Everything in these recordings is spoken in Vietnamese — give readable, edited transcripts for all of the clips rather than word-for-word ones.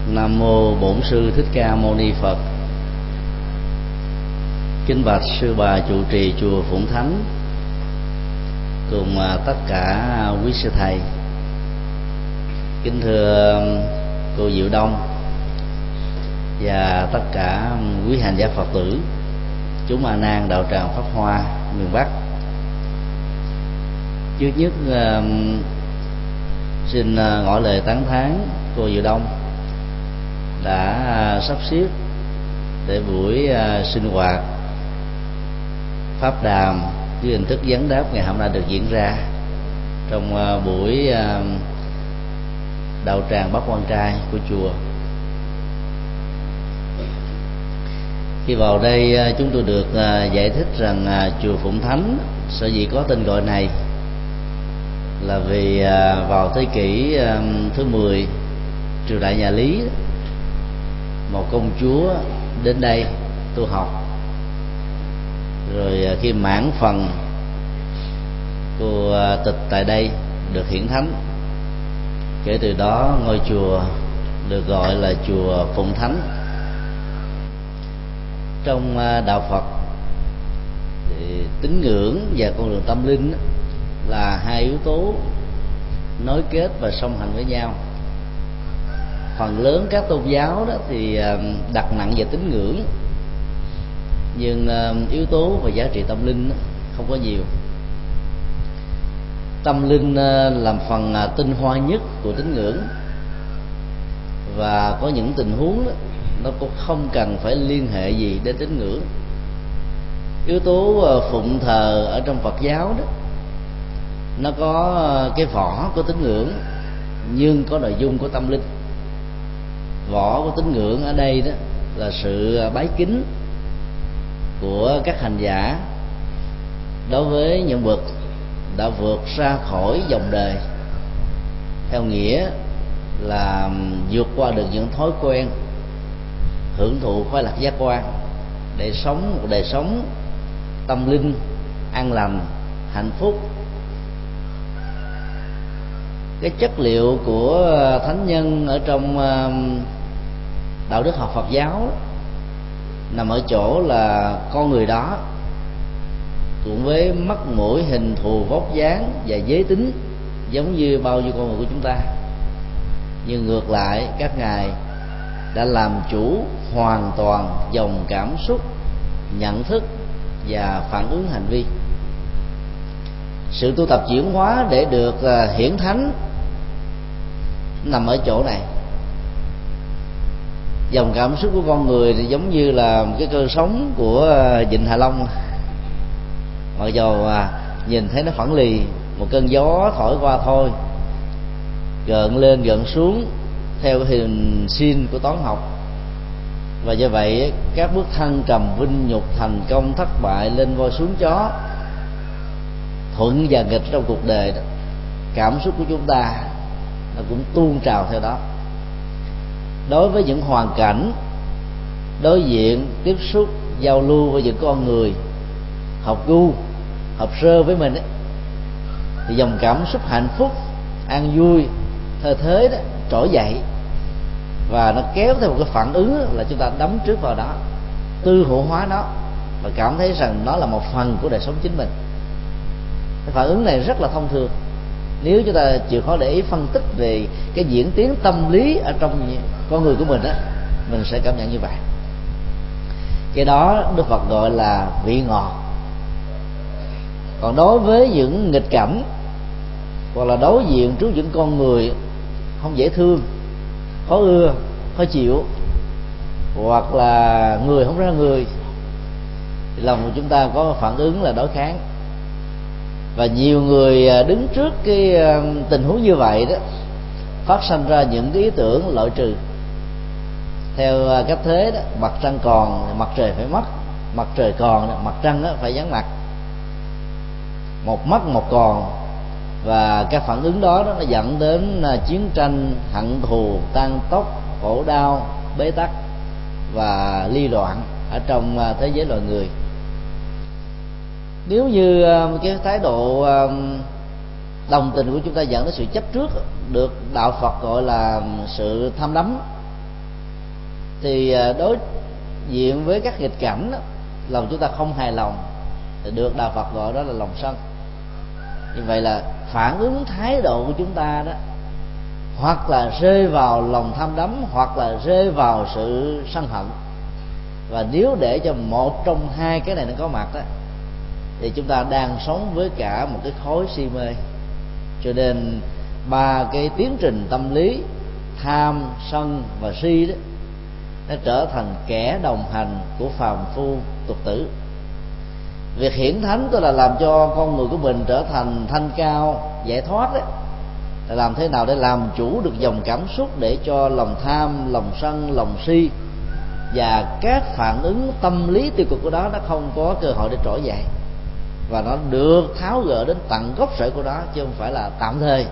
Nam mô Bổn Sư Thích Ca Mâu Ni Phật. Kính bạch sư bà trụ trì chùa Phụng Thánh cùng tất cả quý sư thầy. Kính thưa cô Diệu Đông và tất cả quý hành giả Phật tử, chúng A Nan đạo tràng Pháp Hoa miền Bắc. Trước nhất xin ngỏ lời tán thán cô Diệu Đông đã sắp xếp để buổi sinh hoạt pháp đàm với hình thức vấn đáp ngày hôm nay được diễn ra trong buổi đạo tràng Bát Quan Trai của chùa. Khi vào đây chúng tôi được giải thích rằng chùa Phụng Thánh sở dĩ có tên gọi này là vì vào thế kỷ thứ 10 triều đại nhà Lý, một công chúa đến đây tu học, rồi khi mãn phần cô tịch tại đây được hiển thánh. Kể từ đó ngôi chùa được gọi là chùa Phụng Thánh. Trong đạo Phật thì tín ngưỡng và con đường tâm linh là hai yếu tố nối kết và song hành với nhau. Phần lớn các tôn giáo đó thì đặt nặng về tín ngưỡng, nhưng yếu tố và giá trị tâm linh không có nhiều. Tâm linh làm phần tinh hoa nhất của tín ngưỡng, và có những tình huống đó, nó cũng không cần phải liên hệ gì đến tín ngưỡng. Yếu tố phụng thờ ở trong Phật giáo đó, nó có cái vỏ của tín ngưỡng nhưng có nội dung của tâm linh. Vỏ của tín ngưỡng ở đây đó là sự bái kính của các hành giả đối với những bậc đã vượt ra khỏi dòng đời, theo nghĩa là vượt qua được những thói quen, hưởng thụ khoái lạc giác quan để sống một đời sống tâm linh an lành, hạnh phúc. Cái chất liệu của thánh nhân ở trong đạo đức học Phật giáo nằm ở chỗ là con người đó cùng với mắt mũi, hình thù, vóc dáng và giới tính giống như bao nhiêu con người của chúng ta, nhưng ngược lại các ngài đã làm chủ hoàn toàn dòng cảm xúc, nhận thức và phản ứng hành vi. Sự tu tập chuyển hóa để được hiển thánh nằm ở chỗ này. Dòng cảm xúc của con người thì giống như là một cái cơn sóng của vịnh Hạ Long, mặc dù nhìn thấy nó phẳng lì, một cơn gió thổi qua thôi, gợn lên gợn xuống theo cái hình sin của toán học. Và do vậy các bước thăng trầm, vinh nhục, thành công, thất bại, lên voi xuống chó, thuận và nghịch trong cuộc đời đó, cảm xúc của chúng ta nó cũng tuôn trào theo đó. Đối với những hoàn cảnh đối diện, tiếp xúc, giao lưu với những con người hợp gu, hợp sơ với mình ấy, thì dòng cảm xúc hạnh phúc, an vui, thơ thới đó trỗi dậy, và nó kéo theo một cái phản ứng là chúng ta đắm trước vào đó, tư hữu hóa nó và cảm thấy rằng nó là một phần của đời sống chính mình. Cái phản ứng này rất là thông thường. Nếu chúng ta chịu khó để ý phân tích về cái diễn tiến tâm lý ở trong con người của mình á, mình sẽ cảm nhận như vậy. Cái đó Đức Phật gọi là vị ngọt. Còn đối với những nghịch cảnh hoặc là đối diện trước những con người không dễ thương, khó ưa, khó chịu, hoặc là người không ra người, thì lòng của chúng ta có phản ứng là đối kháng. Và nhiều người đứng trước cái tình huống như vậy đó phát sinh ra những cái ý tưởng loại trừ theo cách thế đó: mặt trăng còn mặt trời phải mất, mặt trời còn mặt trăng phải vắng mặt, một mất một còn. Và các phản ứng đó nó dẫn đến chiến tranh, hận thù, tan tóc, khổ đau, bế tắc và ly loạn ở trong thế giới loài người. Nếu như cái thái độ đồng tình của chúng ta dẫn đến sự chấp trước, được đạo Phật gọi là sự tham đắm, thì đối diện với các nghịch cảnh đó, lòng chúng ta không hài lòng thì được đạo Phật gọi đó là lòng sân. Như vậy là phản ứng thái độ của chúng ta đó, hoặc là rơi vào lòng tham đắm, hoặc là rơi vào sự sân hận. Và nếu để cho một trong hai cái này nó có mặt đó, thì chúng ta đang sống với cả một cái khối si mê. Cho nên ba cái tiến trình tâm lý tham, sân và si đó, nó trở thành kẻ đồng hành của phàm phu tục tử. Việc hiển thánh tức là làm cho con người của mình trở thành thanh cao, giải thoát đó, là làm thế nào để làm chủ được dòng cảm xúc, để cho lòng tham, lòng sân, lòng si và các phản ứng tâm lý tiêu cực của đó nó không có cơ hội để trỗi dậy, và nó được tháo gỡ đến tận gốc rễ của nó, chứ không phải là tạm thời.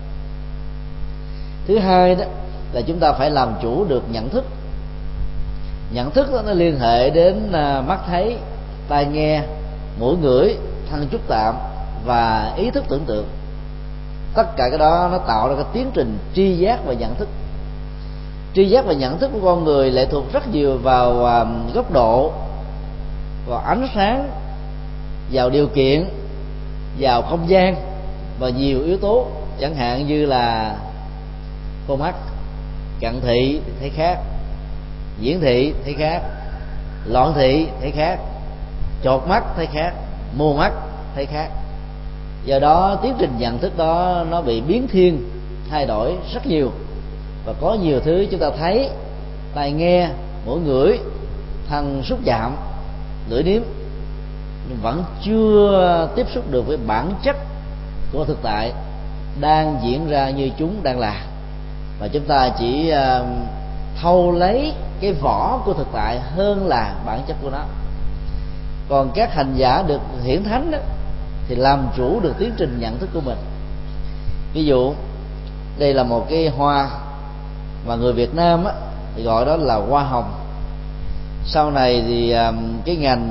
Thứ hai đó là chúng ta phải làm chủ được nhận thức. Nhận thức đó nó liên hệ đến mắt thấy, tai nghe, mũi ngửi, thân xúc chạm và ý thức tưởng tượng. Tất cả cái đó nó tạo ra cái tiến trình tri giác và nhận thức. Tri giác và nhận thức của con người lệ thuộc rất nhiều vào góc độ, vào ánh sáng, vào điều kiện, vào không gian và nhiều yếu tố. Chẳng hạn như là con mắt, cận thị thấy khác, viễn thị thấy khác, loạn thị thấy khác, chột mắt thấy khác, mù mắt thấy khác. Do đó tiến trình nhận thức đó nó bị biến thiên, thay đổi rất nhiều, và có nhiều thứ chúng ta thấy, tai nghe, mũi ngửi, thân xúc chạm, lưỡi nếm, nhưng vẫn chưa tiếp xúc được với bản chất của thực tại đang diễn ra như chúng đang là, mà chúng ta chỉ thâu lấy cái vỏ của thực tại hơn là bản chất của nó. Còn các hành giả được hiển thánh đó, thì làm chủ được tiến trình nhận thức của mình. Ví dụ đây là một cái hoa mà người Việt Nam á, thì gọi đó là hoa hồng. Sau này thì cái ngành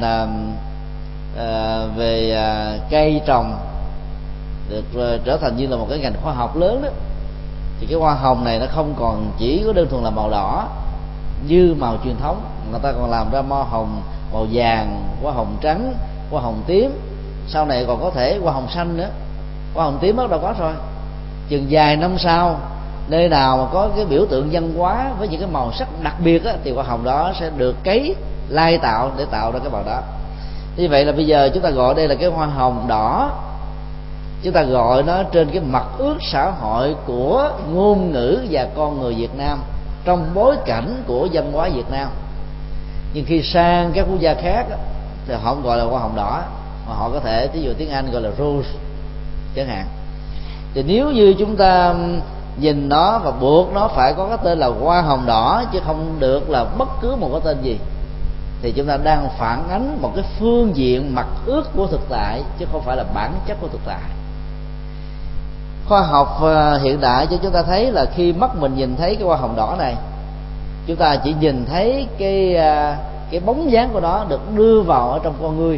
về cây trồng được trở thành như là một cái ngành khoa học lớn đó. Thì cái hoa hồng này nó không còn chỉ có đơn thuần là màu đỏ như màu truyền thống, người ta còn làm ra hoa hồng màu vàng, hoa hồng trắng, hoa hồng tím, sau này còn có thể hoa hồng xanh nữa. Hoa hồng tím bắt đầu có rồi, chừng vài năm sau, nơi nào mà có cái biểu tượng văn hóa với những cái màu sắc đặc biệt á, thì hoa hồng đó sẽ được cấy lai tạo để tạo ra cái màu đó. Như vậy là bây giờ chúng ta gọi đây là cái hoa hồng đỏ, chúng ta gọi nó trên cái mặt ước xã hội của ngôn ngữ và con người Việt Nam trong bối cảnh của văn hóa Việt Nam. Nhưng khi sang các quốc gia khác thì họ không gọi là hoa hồng đỏ, mà họ có thể ví dụ tiếng Anh gọi là rose chẳng hạn. Thì nếu như chúng ta nhìn nó và buộc nó phải có cái tên là hoa hồng đỏ chứ không được là bất cứ một cái tên gì, thì chúng ta đang phản ánh một cái phương diện mặt ước của thực tại chứ không phải là bản chất của thực tại. Khoa học hiện đại cho chúng ta thấy là khi mắt mình nhìn thấy cái hoa hồng đỏ này, chúng ta chỉ nhìn thấy cái bóng dáng của nó được đưa vào ở trong con ngươi,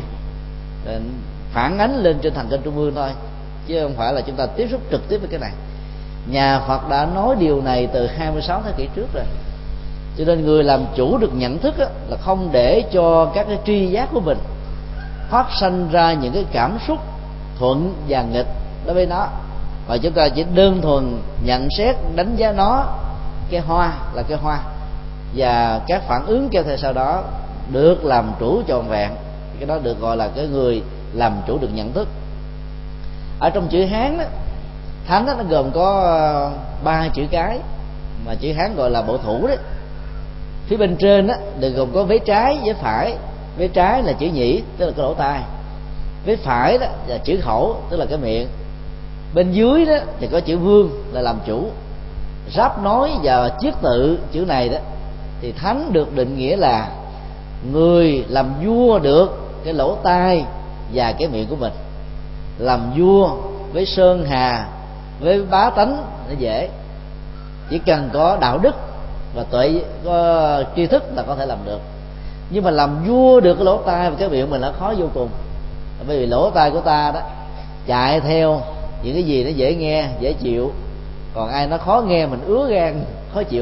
phản ánh lên trên thần kinh trung ương thôi, chứ không phải là chúng ta tiếp xúc trực tiếp với cái này. Nhà Phật đã nói điều này từ 26 thế kỷ trước rồi. Cho nên người làm chủ được nhận thức là không để cho các cái tri giác của mình phát sinh ra những cái cảm xúc thuận và nghịch đối với nó, và chúng ta chỉ đơn thuần nhận xét đánh giá nó, cái hoa là cái hoa, và các phản ứng kéo theo sau đó được làm chủ trọn vẹn. Cái đó được gọi là cái người làm chủ được nhận thức. Ở trong chữ Hán đó, thánh đó, nó gồm có 3 chữ cái, mà chữ Hán gọi là bộ thủ đấy. Phía bên trên đó được gồm có vế trái với phải. Vế trái là chữ nhĩ, tức là cái lỗ tai. Vế phải đó là chữ khẩu, tức là cái miệng. Bên dưới đó thì có chữ vương là làm chủ. Ráp nối và chiết tự chữ này đó thì thánh được định nghĩa là người làm vua được cái lỗ tai và cái miệng của mình. Làm vua với sơn hà, với bá tánh nó dễ, chỉ cần có đạo đức và tuệ, có tri thức là có thể làm được. Nhưng mà làm vua được cái lỗ tai và cái miệng mình là khó vô cùng, bởi vì lỗ tai của ta đó chạy theo những cái gì nó dễ nghe, dễ chịu, còn ai nó khó nghe mình ứa gan, khó chịu lắm.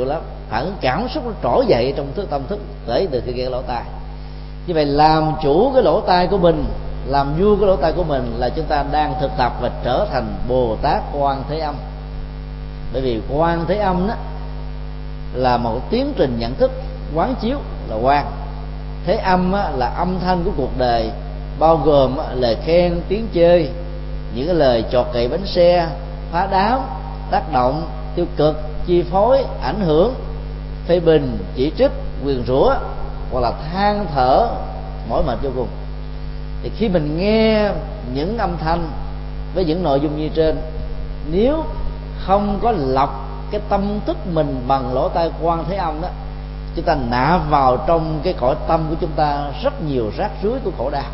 phản ứng cảm xúc nó trỗi dậy trong tâm thức để từ khi nghe lỗ tai. Như vậy làm chủ cái lỗ tai của mình, làm vua cái lỗ tai của mình là chúng ta đang thực tập và trở thành Bồ Tát Quan Thế Âm. Bởi vì Quan Thế Âm đó là một tiến trình nhận thức quán chiếu là quan, thế âm là âm thanh của cuộc đời, bao gồm lời khen, tiếng chê, những cái lời chọt cậy bánh xe, phá đám, tác động, tiêu cực, chi phối, ảnh hưởng, phê bình, chỉ trích, nguyền rủa, hoặc là than thở mỏi mệt vô cùng. Thì khi mình nghe những âm thanh với những nội dung như trên, nếu không có lọc cái tâm thức mình bằng lỗ tai Quan Thế Âm đó, chúng ta nạp vào trong cái cõi tâm của chúng ta rất nhiều rác rưới của khổ đau.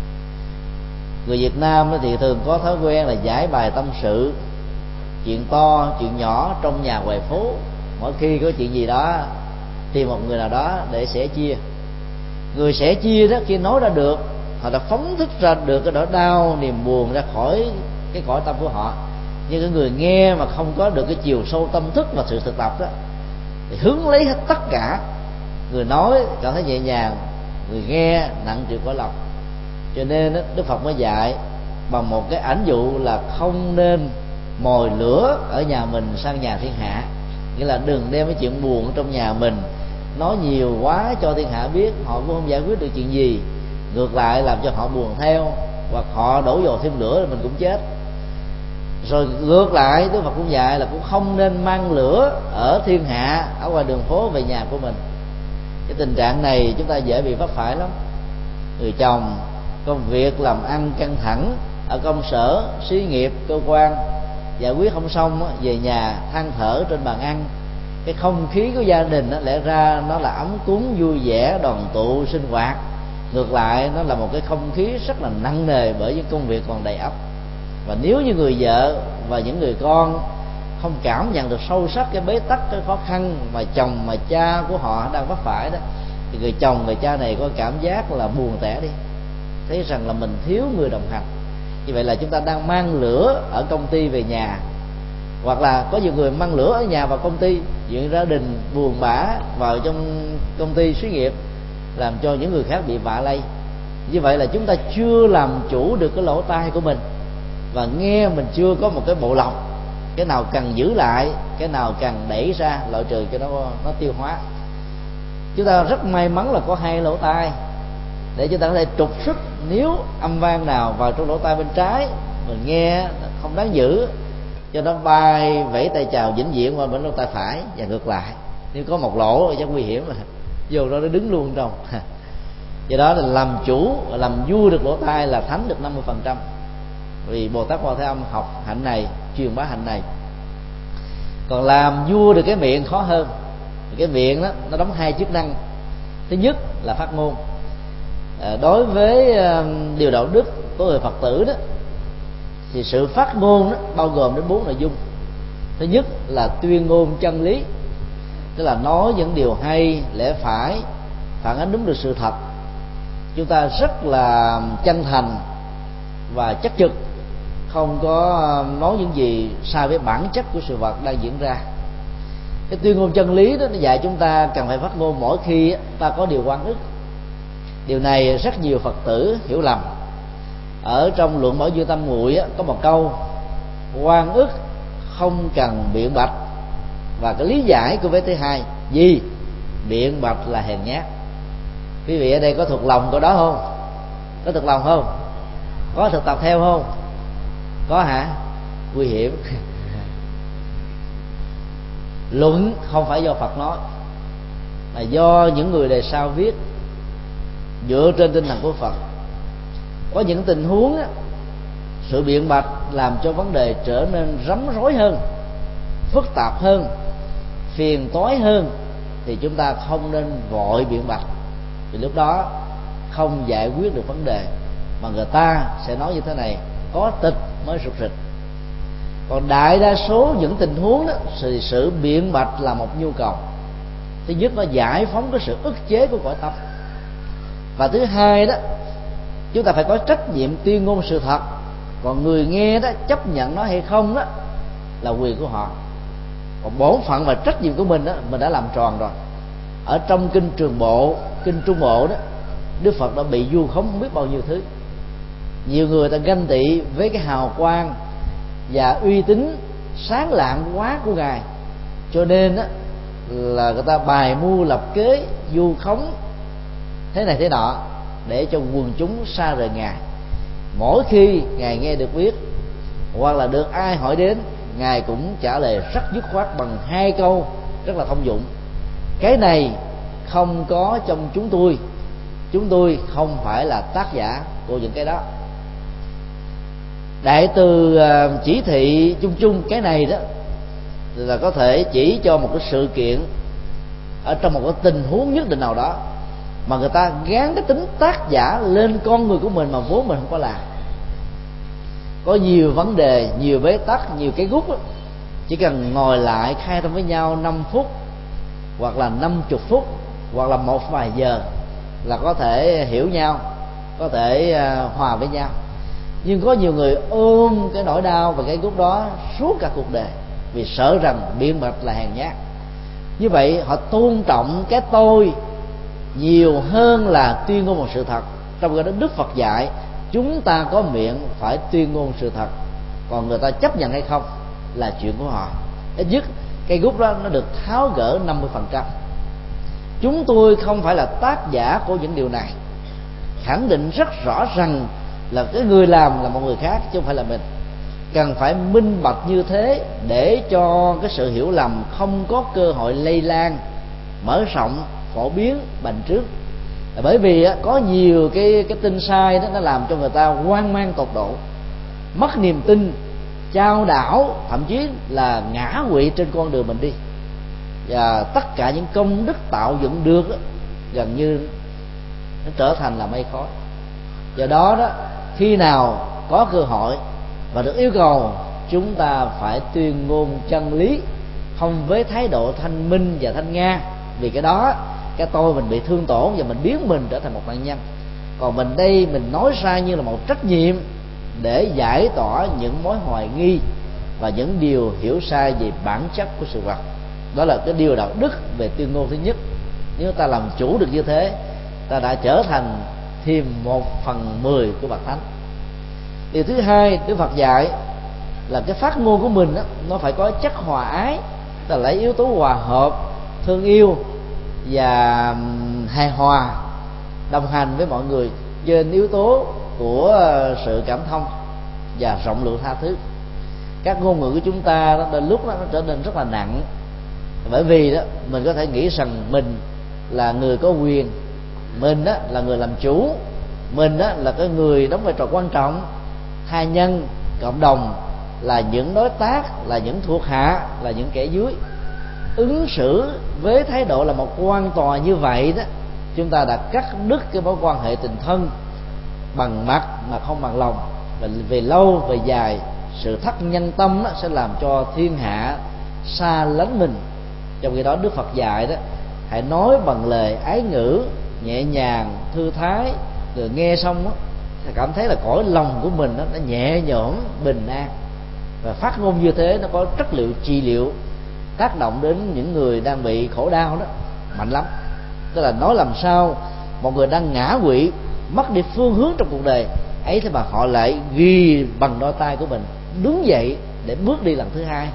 Người Việt Nam thì thường có thói quen là giải bài tâm sự, chuyện to chuyện nhỏ trong nhà ngoài phố. Mỗi khi có chuyện gì đó tìm một người nào đó để sẻ chia. Người sẻ chia đó khi nói ra được, họ đã phóng thích ra được cái nỗi đau niềm buồn ra khỏi cái cõi tâm của họ. Nhưng cái người nghe mà không có được cái chiều sâu tâm thức và sự thực tập đó thì hướng lấy hết tất cả. Người nói cảm thấy nhẹ nhàng, người nghe nặng trĩu cõi lòng. Cho nên Đức Phật mới dạy bằng một cái ảnh dụ là không nên mồi lửa ở nhà mình sang nhà thiên hạ. Nghĩa là đừng đem cái chuyện buồn trong nhà mình nói nhiều quá cho thiên hạ biết, họ cũng không giải quyết được chuyện gì, ngược lại làm cho họ buồn theo, hoặc họ đổ dầu thêm lửa thì mình cũng chết. Rồi ngược lại Đức Phật cũng dạy là cũng không nên mang lửa ở thiên hạ, ở ngoài đường phố về nhà của mình. Cái tình trạng này chúng ta dễ bị vấp phải lắm. Người chồng công việc làm ăn căng thẳng ở công sở, xí nghiệp, cơ quan, giải quyết không xong về nhà than thở trên bàn ăn. Cái không khí của gia đình lẽ ra nó là ấm cúng vui vẻ đoàn tụ sinh hoạt, ngược lại nó là một cái không khí rất là nặng nề bởi những công việc còn đầy ắp. Và nếu như người vợ và những người con không cảm nhận được sâu sắc cái bế tắc, cái khó khăn mà chồng mà cha của họ đang vấp phải đó, thì người chồng người cha này có cảm giác là buồn tẻ đi, thấy rằng là mình thiếu người đồng hành. Như vậy là chúng ta đang mang lửa ở công ty về nhà, hoặc là có nhiều người mang lửa ở nhà vào công ty, chuyện gia đình buồn bã vào trong công ty xí nghiệp, làm cho những người khác bị vạ lây. Như vậy là chúng ta chưa làm chủ được cái lỗ tai của mình, và nghe mình chưa có một cái bộ lọc, cái nào cần giữ lại, cái nào cần đẩy ra loại trừ cho nó tiêu hóa. Chúng ta rất may mắn là có hai lỗ tai để chúng ta có thể trục xuất. Nếu âm vang nào vào trong lỗ tai bên trái mình nghe không đáng giữ, cho nó bay vẫy tay chào vĩnh viễn qua bên lỗ tai phải, và ngược lại. Nếu có một lỗ thì chắc nguy hiểm, mà vô đó nó đứng luôn trong. Do đó là làm chủ, làm vua được lỗ tai là thánh được 50%. Vì Bồ Tát Quan Thế Âm học hạnh này, truyền bá hạnh này. Còn làm vua được cái miệng khó hơn. Cái miệng đó nó đóng hai chức năng. Thứ nhất là phát ngôn. Đối với điều đạo đức của người Phật tử đó, thì sự phát ngôn đó bao gồm đến 4 nội dung. Thứ nhất là tuyên ngôn chân lý, tức là nói những điều hay, lẽ phải, phản ánh đúng được sự thật. Chúng ta rất là chân thành và chắc trực, không có nói những gì sai với bản chất của sự vật đang diễn ra. Cái tuyên ngôn chân lý đó nó dạy chúng ta cần phải phát ngôn mỗi khi ta có điều oan ức. Điều này rất nhiều Phật tử hiểu lầm. Ở trong luận Bảo Dương Tâm Nguội có một câu: oan ức không cần biện bạch. Và cái lý giải của vế thứ hai: gì biện bạch là hèn nhát. Quý vị ở đây có thuộc lòng câu đó không? Có thuộc lòng không? Có thực tập theo không? Có hả? Nguy hiểm. Luận không phải do Phật nói, mà do những người đời sau viết dựa trên tinh thần của Phật. Có những tình huống á, sự biện bạch làm cho vấn đề trở nên rắm rối hơn, phức tạp hơn, phiền toái hơn, thì chúng ta không nên vội biện bạch, vì lúc đó không giải quyết được vấn đề, mà người ta sẽ nói như thế này: có tịch mới rụt rịch. Còn đại đa số những tình huống đó, sự biện bạch là một nhu cầu. Thứ nhất, nó giải phóng cái sự ức chế của cõi tâm, và thứ hai đó, chúng ta phải có trách nhiệm tuyên ngôn sự thật. Còn người nghe đó chấp nhận nó hay không đó là quyền của họ. Còn bổn phận và trách nhiệm của mình đó, mình đã làm tròn rồi. Ở trong kinh Trường Bộ, kinh Trung Bộ đó, Đức Phật đã bị vu khống không biết bao nhiêu thứ. Nhiều người ta ganh tị với cái hào quang và uy tín sáng lạng quá của ngài, cho nên đó, là người ta bài mưu lập kế vu khống thế này thế nọ để cho quần chúng xa rời ngài. Mỗi khi ngài nghe được biết hoặc là được ai hỏi đến, ngài cũng trả lời rất dứt khoát bằng 2 câu rất là thông dụng: cái này không có trong chúng tôi không phải là tác giả của những cái đó. Đại từ chỉ thị chung chung cái này đó là có thể chỉ cho một cái sự kiện ở trong một cái tình huống nhất định nào đó, mà người ta gán cái tính tác giả lên con người của mình mà vốn mình không có làm. Có nhiều vấn đề, nhiều bế tắc, nhiều cái gút đó, chỉ cần ngồi lại khai thông với nhau 5 phút hoặc là 50 phút hoặc là một vài giờ là có thể hiểu nhau, có thể hòa với nhau. Nhưng có nhiều người ôm cái nỗi đau và cái gút đó suốt cả cuộc đời, vì sợ rằng biện bạch là hèn nhát. Như vậy họ tôn trọng cái tôi nhiều hơn là tuyên ngôn một sự thật. Trong cái đó Đức Phật dạy chúng ta có miệng phải tuyên ngôn sự thật, còn người ta chấp nhận hay không là chuyện của họ. Ít nhất cái gút đó nó được tháo gỡ 50%. Chúng tôi không phải là tác giả của những điều này, khẳng định rất rõ rằng là cái người làm là một người khác chứ không phải là mình. Cần phải minh bạch như thế để cho cái sự hiểu lầm không có cơ hội lây lan, mở rộng, phổ biến, bành trướng. Bởi vì có nhiều cái tin sai đó, nó làm cho người ta hoang mang tột độ, mất niềm tin, chao đảo, thậm chí là ngã quỵ trên con đường mình đi. Và tất cả những công đức tạo dựng được đó, gần như nó trở thành là mây khói. Do đó đó, khi nào có cơ hội và được yêu cầu, chúng ta phải tuyên ngôn chân lý, không với thái độ thanh minh và thanh nga, vì cái đó cái tôi mình bị thương tổn và mình biến mình trở thành một nạn nhân. Còn mình đây mình nói ra như là một trách nhiệm để giải tỏa những mối hoài nghi và những điều hiểu sai về bản chất của sự vật. Đó là cái điều đạo đức về tuyên ngôn thứ nhất. Nếu ta làm chủ được như thế, ta đã trở thành thêm 1/10 của bậc thánh. Điều thứ hai Đức Phật dạy là cái phát ngôn của mình đó, nó phải có chất hòa ái, là lấy yếu tố hòa hợp, thương yêu và hài hòa đồng hành với mọi người trên yếu tố của sự cảm thông và rộng lượng tha thứ. Các ngôn ngữ của chúng ta đó, đến lúc đó, nó trở nên rất là nặng, bởi vì đó mình có thể nghĩ rằng mình là người có quyền, mình đó là người làm chủ, mình đó là cái người đóng vai trò quan trọng, tha nhân, cộng đồng là những đối tác, là những thuộc hạ, là những kẻ dưới. Ứng xử với thái độ là một quan tòa như vậy đó, chúng ta đã cắt đứt cái mối quan hệ tình thân bằng mặt mà không bằng lòng, và về lâu về dài sự thất nhân tâm đó sẽ làm cho thiên hạ xa lánh mình. Trong khi đó Đức Phật dạy đó, hãy nói bằng lời ái ngữ nhẹ nhàng, thư thái, người nghe xong đó cảm thấy là cõi lòng của mình đó, nó nhẹ nhõm, bình an. Và phát ngôn như thế nó có chất liệu trị liệu, tác động đến những người đang bị khổ đau đó mạnh lắm. Tức là nói làm sao một người đang ngã quỵ, mất đi phương hướng trong cuộc đời ấy, thế mà họ lại ghi bằng đôi tay của mình, đứng dậy để bước đi lần thứ hai,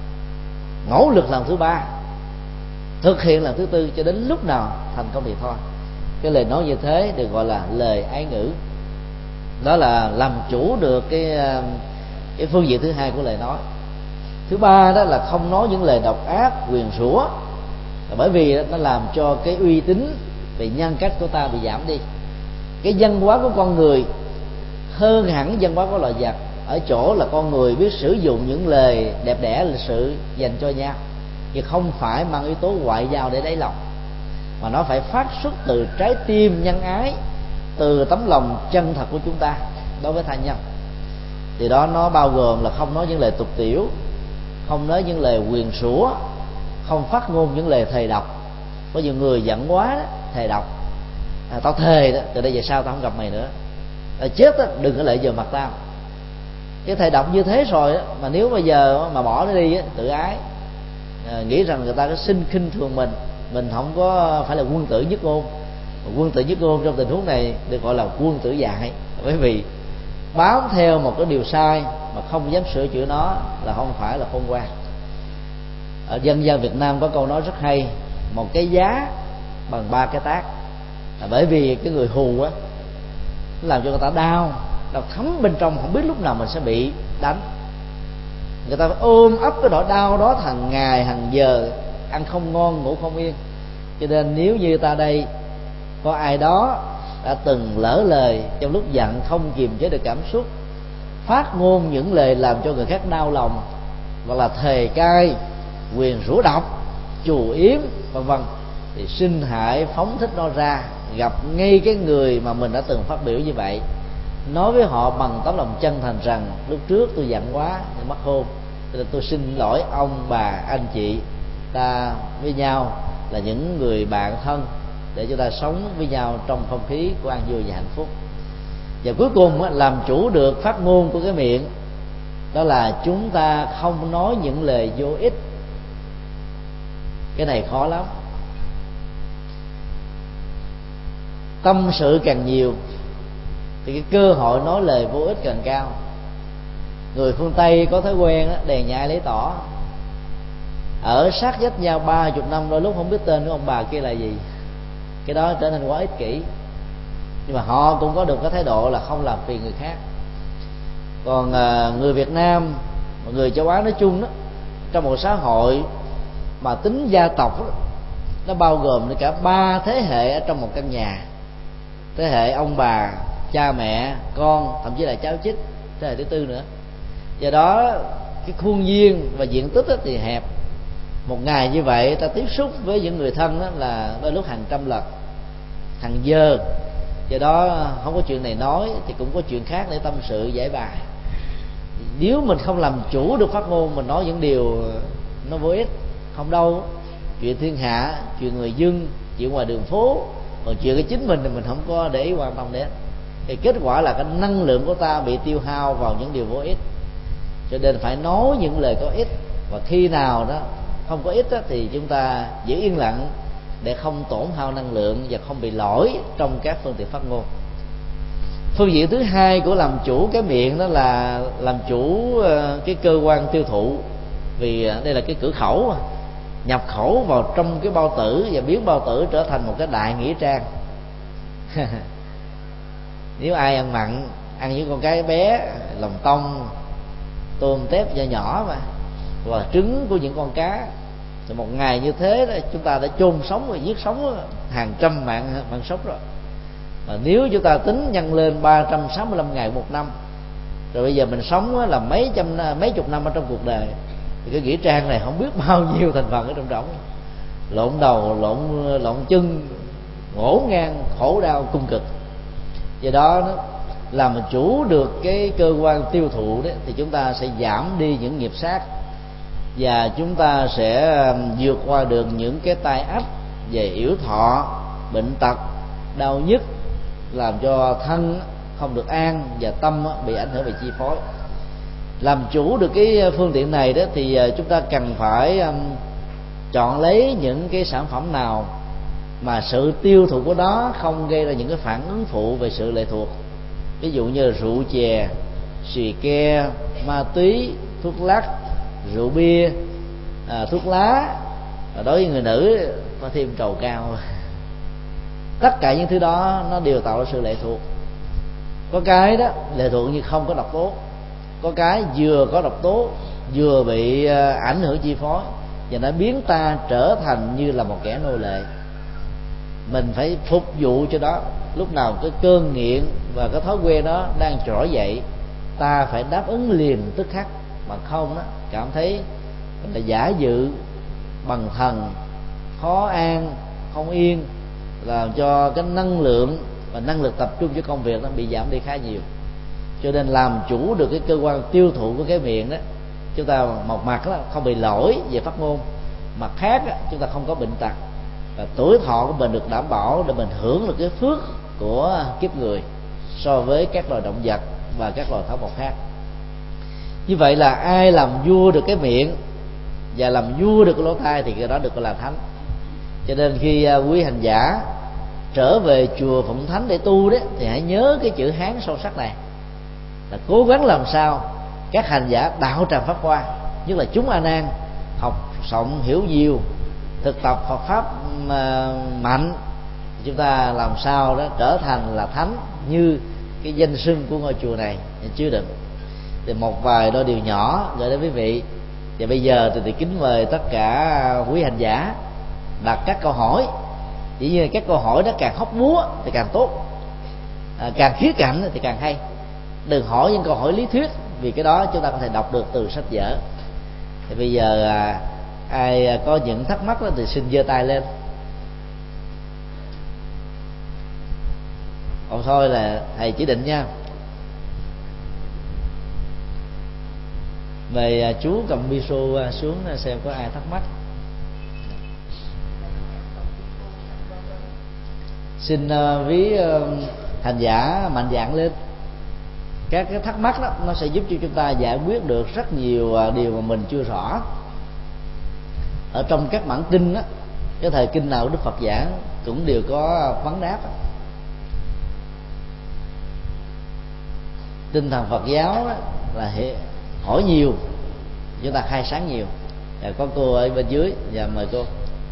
nỗ lực lần thứ ba, thực hiện lần thứ tư, cho đến lúc nào thành công thì thôi. Cái lời nói như thế được gọi là lời ái ngữ. Đó là làm chủ được cái phương diện thứ hai của lời nói. Thứ ba đó là không nói những lời độc ác, nguyền rủa, bởi vì nó làm cho cái uy tín về nhân cách của ta bị giảm đi. Cái văn hóa của con người hơn hẳn văn hóa của loài vật ở chỗ là con người biết sử dụng những lời đẹp đẽ lịch sự dành cho nhau, chứ không phải mang yếu tố ngoại giao để lấy lòng, mà nó phải phát xuất từ trái tim nhân ái, từ tấm lòng chân thật của chúng ta đối với tha nhân. Thì đó nó bao gồm là không nói những lời tục tiểu, không nói những lời nguyền rủa, không phát ngôn những lời thề độc. Có nhiều người giận quá đó, thề độc, tao thề đó, từ đây về sau tao không gặp mày nữa, chết đó, đừng có lại giờ mặt tao. Cái thề độc như thế rồi đó, mà nếu bây giờ mà bỏ nó đi đó, tự ái, nghĩ rằng người ta có xin khinh thường mình không có phải là quân tử nhất ngôn. Quân tử nhất ngôn trong tình huống này được gọi là quân tử dại, bởi vì bám theo một cái điều sai mà không dám sửa chữa nó là không phải là khôn ngoan. Ở dân gian Việt Nam có câu nói rất hay: một cái giá bằng 3 cái tát. Bởi vì cái người hù á, nó làm cho người ta đau thấm bên trong, không biết lúc nào mình sẽ bị đánh. Người ta phải ôm ấp cái nỗi đau đó hàng ngày hàng giờ, ăn không ngon ngủ không yên. Cho nên nếu như ta đây có ai đó đã từng lỡ lời trong lúc giận không kiềm chế được cảm xúc, phát ngôn những lời làm cho người khác đau lòng, hoặc là thề cai, quyền rủa độc, chù yếm vân vân, thì xin hãy phóng thích nó ra, gặp ngay cái người mà mình đã từng phát biểu như vậy, nói với họ bằng tấm lòng chân thành rằng lúc trước tôi giận quá nên mất hôn, cho nên tôi xin lỗi ông bà anh chị, ta với nhau là những người bạn thân, để chúng ta sống với nhau trong không khí của an vui và hạnh phúc. Và cuối cùng làm chủ được phát ngôn của cái miệng, đó là chúng ta không nói những lời vô ích. Cái này khó lắm. Tâm sự càng nhiều thì cái cơ hội nói lời vô ích càng cao. Người phương Tây có thói quen đèn nhai lấy tỏ, ở sát vách nhau 30 năm, đôi lúc không biết tên của ông bà kia là gì. Cái đó trở nên quá ích kỷ. Nhưng mà họ cũng có được cái thái độ là không làm phiền người khác. Còn người Việt Nam, người châu Á nói chung đó, trong một xã hội mà tính gia tộc đó, nó bao gồm cả 3 thế hệ ở trong một căn nhà. Thế hệ ông bà, cha mẹ, con, thậm chí là cháu chích, thế hệ thứ 4 nữa. Do đó cái khuôn viên và diện tích thì hẹp. Một ngày như vậy ta tiếp xúc với những người thân đó là đôi lúc hàng trăm lần, hàng giờ. Do đó không có chuyện này nói thì cũng có chuyện khác để tâm sự giải bài. Nếu mình không làm chủ được phát ngôn, mình nói những điều nó vô ích, không đâu. Chuyện thiên hạ, chuyện người dân, chuyện ngoài đường phố, còn chuyện cái chính mình thì mình không có để ý quan tâm đến. Thì kết quả là cái năng lượng của ta bị tiêu hao vào những điều vô ích. Cho nên phải nói những lời có ích, và khi nào đó không có ích đó, thì chúng ta giữ yên lặng để không tổn hao năng lượng và không bị lỗi trong các phương tiện phát ngôn. Phương diện thứ hai của làm chủ cái miệng đó là làm chủ cái cơ quan tiêu thụ. Vì đây là cái cửa khẩu mà, nhập khẩu vào trong cái bao tử và biến bao tử trở thành một cái đại nghĩa trang. Nếu ai ăn mặn, ăn những con cái bé, lòng tông, tôm tép nhỏ nhỏ mà, hoặc là trứng của những con cá, thì một ngày như thế đó, chúng ta đã chôn sống và giết sống hàng trăm mạng sống rồi. Mà nếu chúng ta tính nhân lên 365 ngày một năm, rồi bây giờ mình sống là mấy chục năm ở trong cuộc đời, thì cái nghĩa trang này không biết bao nhiêu thành phần ở trong trỏng, lộn đầu lộn chân, ngổn ngang khổ đau cung cực. Do đó làm mình chủ được cái cơ quan tiêu thụ đấy, thì chúng ta sẽ giảm đi những nghiệp sát, và chúng ta sẽ vượt qua được những cái tai ách về yểu thọ, bệnh tật, đau nhức, làm cho thân không được an và tâm bị ảnh hưởng, bị chi phối. Làm chủ được cái phương tiện này đó thì chúng ta cần phải chọn lấy những cái sản phẩm nào mà sự tiêu thụ của nó không gây ra những cái phản ứng phụ về sự lệ thuộc. Ví dụ như rượu chè, xì ke, ma túy, thuốc lắc, rượu bia, thuốc lá. Đối với người nữ có thêm trầu cao. Tất cả những thứ đó nó đều tạo ra sự lệ thuộc. Có cái đó lệ thuộc như không có độc tố, có cái vừa có độc tố vừa bị ảnh hưởng chi phối, và nó biến ta trở thành như là một kẻ nô lệ. Mình phải phục vụ cho đó. Lúc nào cái cơn nghiện và cái thói quen đó đang trỗi dậy, ta phải đáp ứng liền tức khắc, mà không đó cảm thấy là giả dự, bằng thần, khó an, không yên, làm cho cái năng lượng và năng lực tập trung cho công việc nó bị giảm đi khá nhiều. Cho nên làm chủ được cái cơ quan tiêu thụ của cái miệng đó, chúng ta một mặt đó không bị lỗi về phát ngôn, mặt khác đó, chúng ta không có bệnh tật, và tuổi thọ của mình được đảm bảo để mình hưởng được cái phước của kiếp người so với các loài động vật và các loài thảo mộc khác. Như vậy là ai làm vua được cái miệng và làm vua được cái lỗ tai thì cái đó được gọi là thánh. Cho nên khi quý hành giả trở về chùa Phụng Thánh để tu đấy, thì hãy nhớ cái chữ Hán sâu sắc này, là cố gắng làm sao các hành giả đạo tràng pháp hoa, nhất là chúng A Nan, học rộng hiểu nhiều, thực tập Phật pháp mạnh, chúng ta làm sao đó trở thành là thánh như cái danh xưng của ngôi chùa này chứa đựng. Thì một vài đôi điều nhỏ gửi đến quý vị. Và bây giờ thì kính mời tất cả quý hành giả đặt các câu hỏi. Chỉ như các câu hỏi đó càng hóc búa thì càng tốt, càng khía cạnh thì càng hay. Đừng hỏi những câu hỏi lý thuyết, vì cái đó chúng ta có thể đọc được từ sách vở. Thì bây giờ ai có những thắc mắc đó thì xin giơ tay lên. Còn thôi là thầy chỉ định nha. Mời chú cầm miso xuống xem có ai thắc mắc. Xin ví hành giả mạnh dạn lên. Các cái thắc mắc đó nó sẽ giúp cho chúng ta giải quyết được rất nhiều điều mà mình chưa rõ. Ở trong các bản kinh đó, cái thời kinh nào Đức Phật giảng cũng đều có vấn đáp. Tinh thần Phật giáo đó là hỏi nhiều, chúng ta khai sáng nhiều. Có cô ở bên dưới, và mời cô.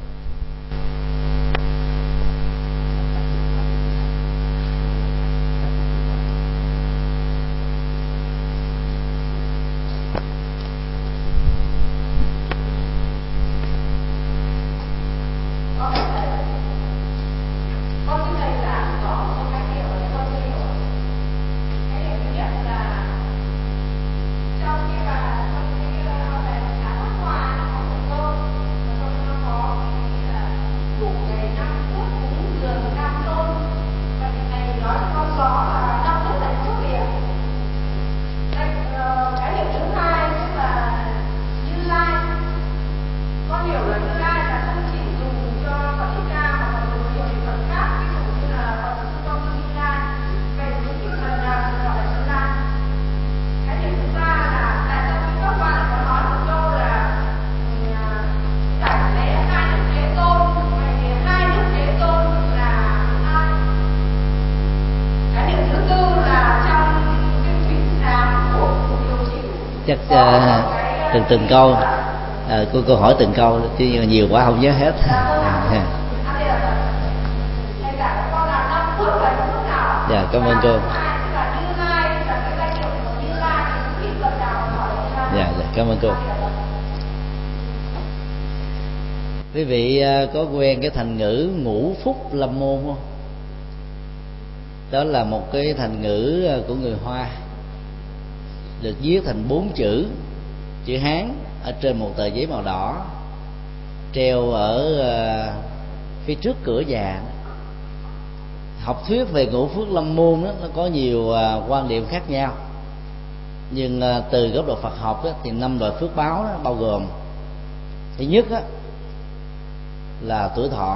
Chắc từng câu cô hỏi từng câu chứ nhiều quá không nhớ hết. Dạ, cảm ơn cô. Dạ, cảm ơn cô. Quý vị có quen cái thành ngữ ngũ phúc lâm môn không? Đó là một cái thành ngữ của người Hoa, được viết thành 4 chữ Hán ở trên một tờ giấy màu đỏ, treo ở phía trước cửa nhà. Học thuyết về ngũ phước lâm môn đó, nó có nhiều quan điểm khác nhau, nhưng từ góc độ Phật học đó, thì 5 loại phước báo đó, bao gồm: thứ nhất đó, là tuổi thọ;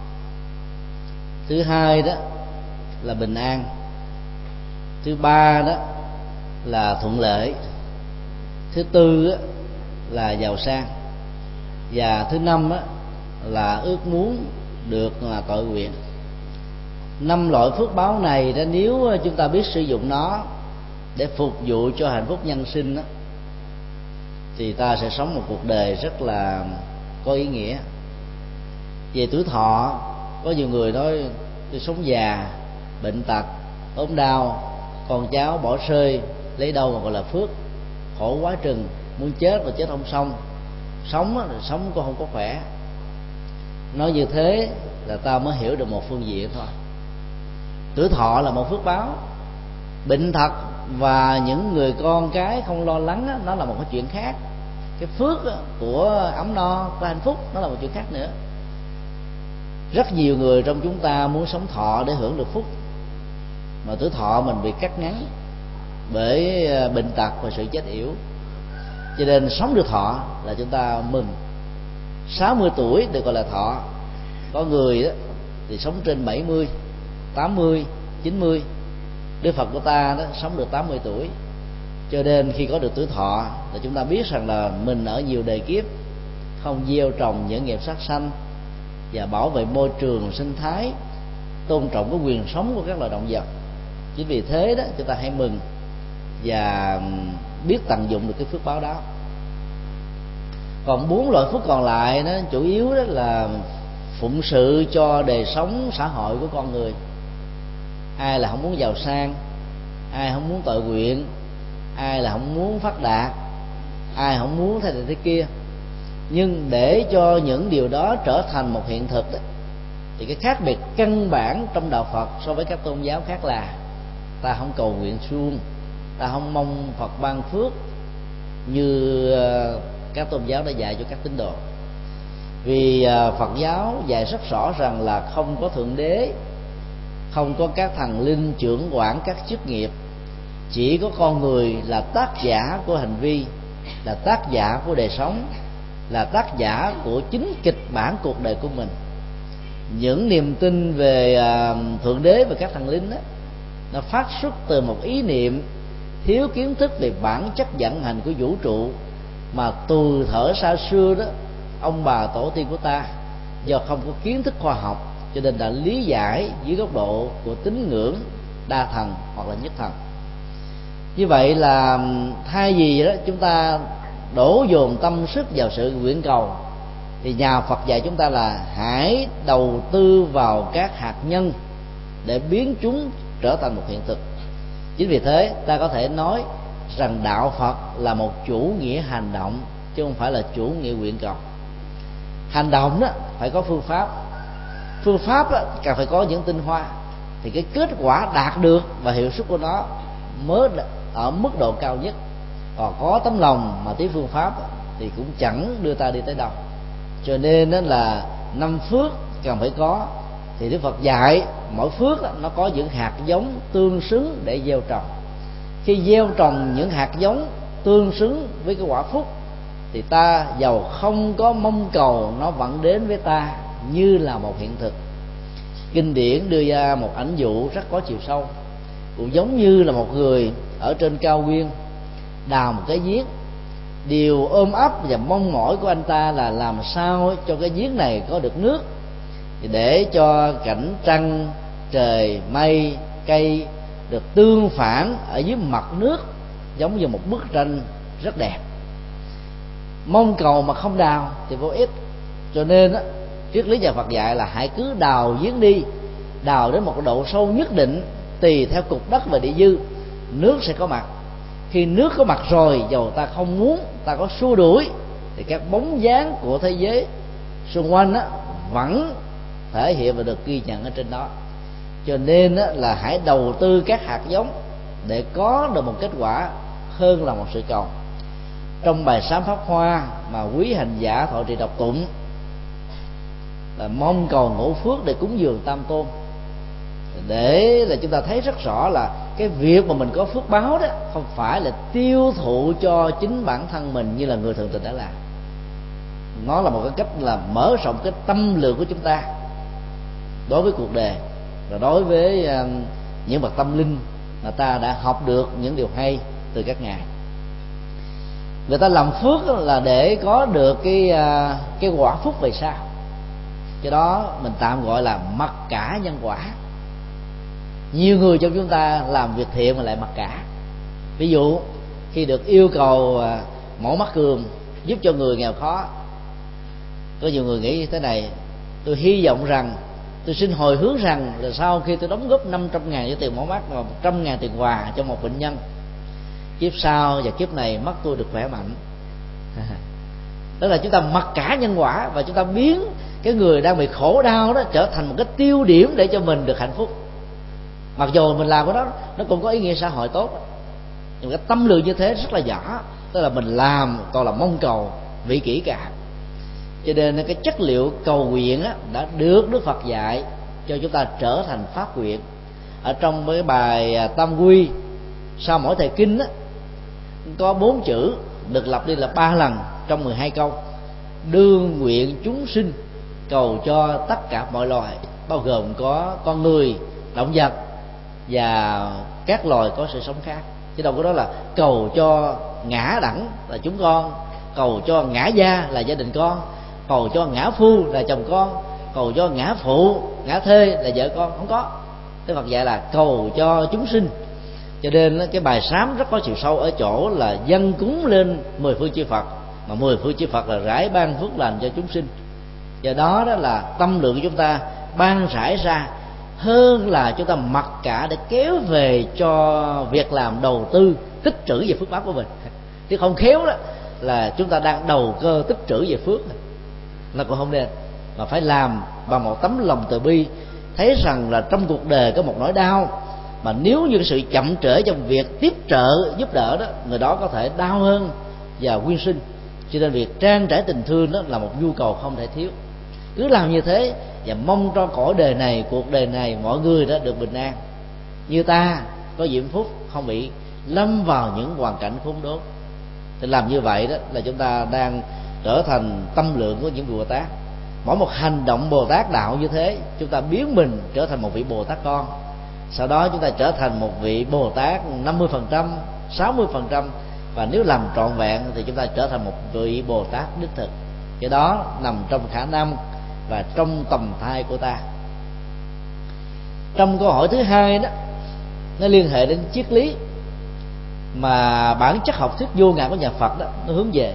thứ hai đó là bình an; thứ ba đó là thuận lợi; thứ tư á, là giàu sang; và thứ năm á, là ước muốn được tội nguyện. 5 loại phước báo này đó, nếu chúng ta biết sử dụng nó để phục vụ cho hạnh phúc nhân sinh đó, thì ta sẽ sống một cuộc đời rất là có ý nghĩa. Về tuổi thọ, có nhiều người nói tôi sống già, bệnh tật, ốm đau, con cháu bỏ rơi, lấy đâu mà gọi là phước, khổ quá chừng, muốn chết mà chết không xong, sống thì sống cũng không có khỏe. Nói như thế là ta mới hiểu được một phương diện thôi. Tuổi thọ là một phước báo, bệnh tật và những người con cái không lo lắng đó, nó là một cái chuyện khác. Cái phước của ấm no, của hạnh phúc, nó là một chuyện khác nữa. Rất nhiều người trong chúng ta muốn sống thọ để hưởng được phúc, mà tuổi thọ mình bị cắt ngắn bởi bệnh tật và sự chết yểu. Cho nên sống được thọ là chúng ta mừng. 60 tuổi được gọi là thọ. Có người đó thì sống trên 70, 80, 90. Đức Phật của ta đó sống được 80 tuổi. Cho nên khi có được tuổi thọ là chúng ta biết rằng là mình ở nhiều đời kiếp không gieo trồng những nghiệp sát sanh và bảo vệ môi trường sinh thái, tôn trọng cái quyền sống của các loài động vật. Chính vì thế đó chúng ta hãy mừng và biết tận dụng được cái phước báo đó. Còn 4 loại phước còn lại nó chủ yếu đó là phụng sự cho đời sống xã hội của con người. Ai là không muốn giàu sang, ai không muốn tội nguyện, ai là không muốn phát đạt, ai không muốn thế này thế kia. Nhưng để cho những điều đó trở thành một hiện thực đó, thì cái khác biệt căn bản trong đạo Phật so với các tôn giáo khác là ta không cầu nguyện suông, ta không mong Phật ban phước như các tôn giáo đã dạy cho các tín đồ. Vì Phật giáo dạy rất rõ rằng là không có thượng đế, không có các thần linh trưởng quản các chức nghiệp, chỉ có con người là tác giả của hành vi, là tác giả của đời sống, là tác giả của chính kịch bản cuộc đời của mình. Những niềm tin về thượng đế và các thần linh đó, nó phát xuất từ một ý niệm thiếu kiến thức về bản chất vận hành của vũ trụ, mà từ thời xa xưa đó ông bà tổ tiên của ta do không có kiến thức khoa học cho nên đã lý giải dưới góc độ của tín ngưỡng đa thần hoặc là nhất thần. Như vậy là thay vì đó chúng ta đổ dồn tâm sức vào sự nguyện cầu, thì nhà Phật dạy chúng ta là hãy đầu tư vào các hạt nhân để biến chúng trở thành một hiện thực. Chính vì thế ta có thể nói rằng đạo Phật là một chủ nghĩa hành động chứ không phải là chủ nghĩa nguyện cầu. Hành động đó phải có phương pháp, phương pháp đó, cần phải có những tinh hoa, thì cái kết quả đạt được và hiệu suất của nó mới ở mức độ cao nhất. Còn có tấm lòng mà thiếu phương pháp thì cũng chẳng đưa ta đi tới đâu. Cho nên đó là 5 phước cần phải có. Thì Đức Phật dạy mỗi phước đó, nó có những hạt giống tương xứng để gieo trồng. Khi gieo trồng những hạt giống tương xứng với cái quả phúc, thì ta dầu không có mong cầu nó vẫn đến với ta như là một hiện thực. Kinh điển đưa ra một ảnh dụ rất có chiều sâu, cũng giống như là một người ở trên cao nguyên đào một cái giếng. Điều ôm ấp và mong mỏi của anh ta là làm sao cho cái giếng này có được nước, để cho cảnh trăng, trời, mây, cây được tương phản ở dưới mặt nước, giống như một bức tranh rất đẹp. Mong cầu mà không đào thì vô ích. Cho nên triết lý nhà Phật dạy là hãy cứ đào giếng đi, đào đến một độ sâu nhất định, tùy theo cục đất và địa dư, nước sẽ có mặt. Khi nước có mặt rồi, dầu ta không muốn, ta có xua đuổi, thì các bóng dáng của thế giới xung quanh vẫn thể hiện và được ghi nhận ở trên đó. Cho nên là hãy đầu tư các hạt giống để có được một kết quả hơn là một sự cầu. Trong bài sám Pháp Hoa mà quý hành giả thọ trì đọc tụng là mong cầu ngũ phước để cúng dường Tam Tôn, để là chúng ta thấy rất rõ là cái việc mà mình có phước báo đó không phải là tiêu thụ cho chính bản thân mình như là người thường tình đã làm. Nó là một cái cách là mở rộng cái tâm lượng của chúng ta đối với cuộc đời và đối với những bậc tâm linh mà ta đã học được những điều hay từ các ngài. Người ta làm phước là để có được cái quả phúc về sau. Cái đó mình tạm gọi là mặc cả nhân quả. Nhiều người trong chúng ta làm việc thiện mà lại mặc cả. Ví dụ khi được yêu cầu mổ mắt cường giúp cho người nghèo khó, có nhiều người nghĩ như thế này: tôi hy vọng rằng, tôi xin hồi hướng rằng là sau khi tôi đóng góp 500.000 cho tiền mổ mắt và 100.000 tiền quà cho một bệnh nhân, kiếp sau và kiếp này mắt tôi được khỏe mạnh. Đó là chúng ta mặc cả nhân quả, và chúng ta biến cái người đang bị khổ đau đó trở thành một cái tiêu điểm để cho mình được hạnh phúc. Mặc dù mình làm cái đó nó cũng có ý nghĩa xã hội tốt, nhưng cái tâm lượng như thế rất là nhỏ. Tức là mình làm còn là mong cầu vị kỷ cả. Cho nên cái chất liệu cầu nguyện đã được Đức Phật dạy cho chúng ta trở thành phát nguyện. Ở trong cái bài Tam Quy, sau mỗi thời kinh có 4 chữ được lặp đi là 3 lần trong 12 câu: đương nguyện chúng sinh, cầu cho tất cả mọi loài, bao gồm có con người, động vật và các loài có sự sống khác. Chứ đâu có đó là cầu cho ngã đẳng là chúng con, cầu cho ngã gia là gia đình con, cầu cho ngã phu là chồng con, cầu cho ngã phụ, ngã thê là vợ con, không có. Đức Phật dạy là cầu cho chúng sinh. Cho nên cái bài sám rất có chiều sâu ở chỗ là dâng cúng lên 10 phương chư Phật, mà 10 phương chư Phật là rải ban phước lành cho chúng sinh. Do đó đó là tâm lượng của chúng ta ban rải ra hơn là chúng ta mặc cả để kéo về cho việc làm đầu tư tích trữ về phước báo của mình. Chứ không khéo đó là chúng ta đang đầu cơ tích trữ về phước là còn không nên, mà phải làm bằng một tấm lòng từ bi, thấy rằng là trong cuộc đời có một nỗi đau mà nếu như sự chậm trễ trong việc tiếp trợ giúp đỡ đó, người đó có thể đau hơn và quyên sinh. Cho nên việc trang trải tình thương đó là một nhu cầu không thể thiếu. Cứ làm như thế và mong cho cõi đời này, cuộc đời này mọi người đó được bình an, như ta có diễm phúc, không bị lâm vào những hoàn cảnh khốn đốn. Thì làm như vậy đó là chúng ta đang trở thành tâm lượng của những Bồ Tát. Mỗi một hành động Bồ Tát đạo như thế, chúng ta biến mình trở thành một vị Bồ Tát con. Sau đó chúng ta trở thành một vị Bồ Tát 50%, 60%, và nếu làm trọn vẹn thì chúng ta trở thành một vị Bồ Tát đích thực. Cái đó nằm trong khả năng và trong tầm thai của ta. Trong câu hỏi thứ hai đó, nó liên hệ đến triết lý mà bản chất học thuyết vô ngã của nhà Phật đó nó hướng về.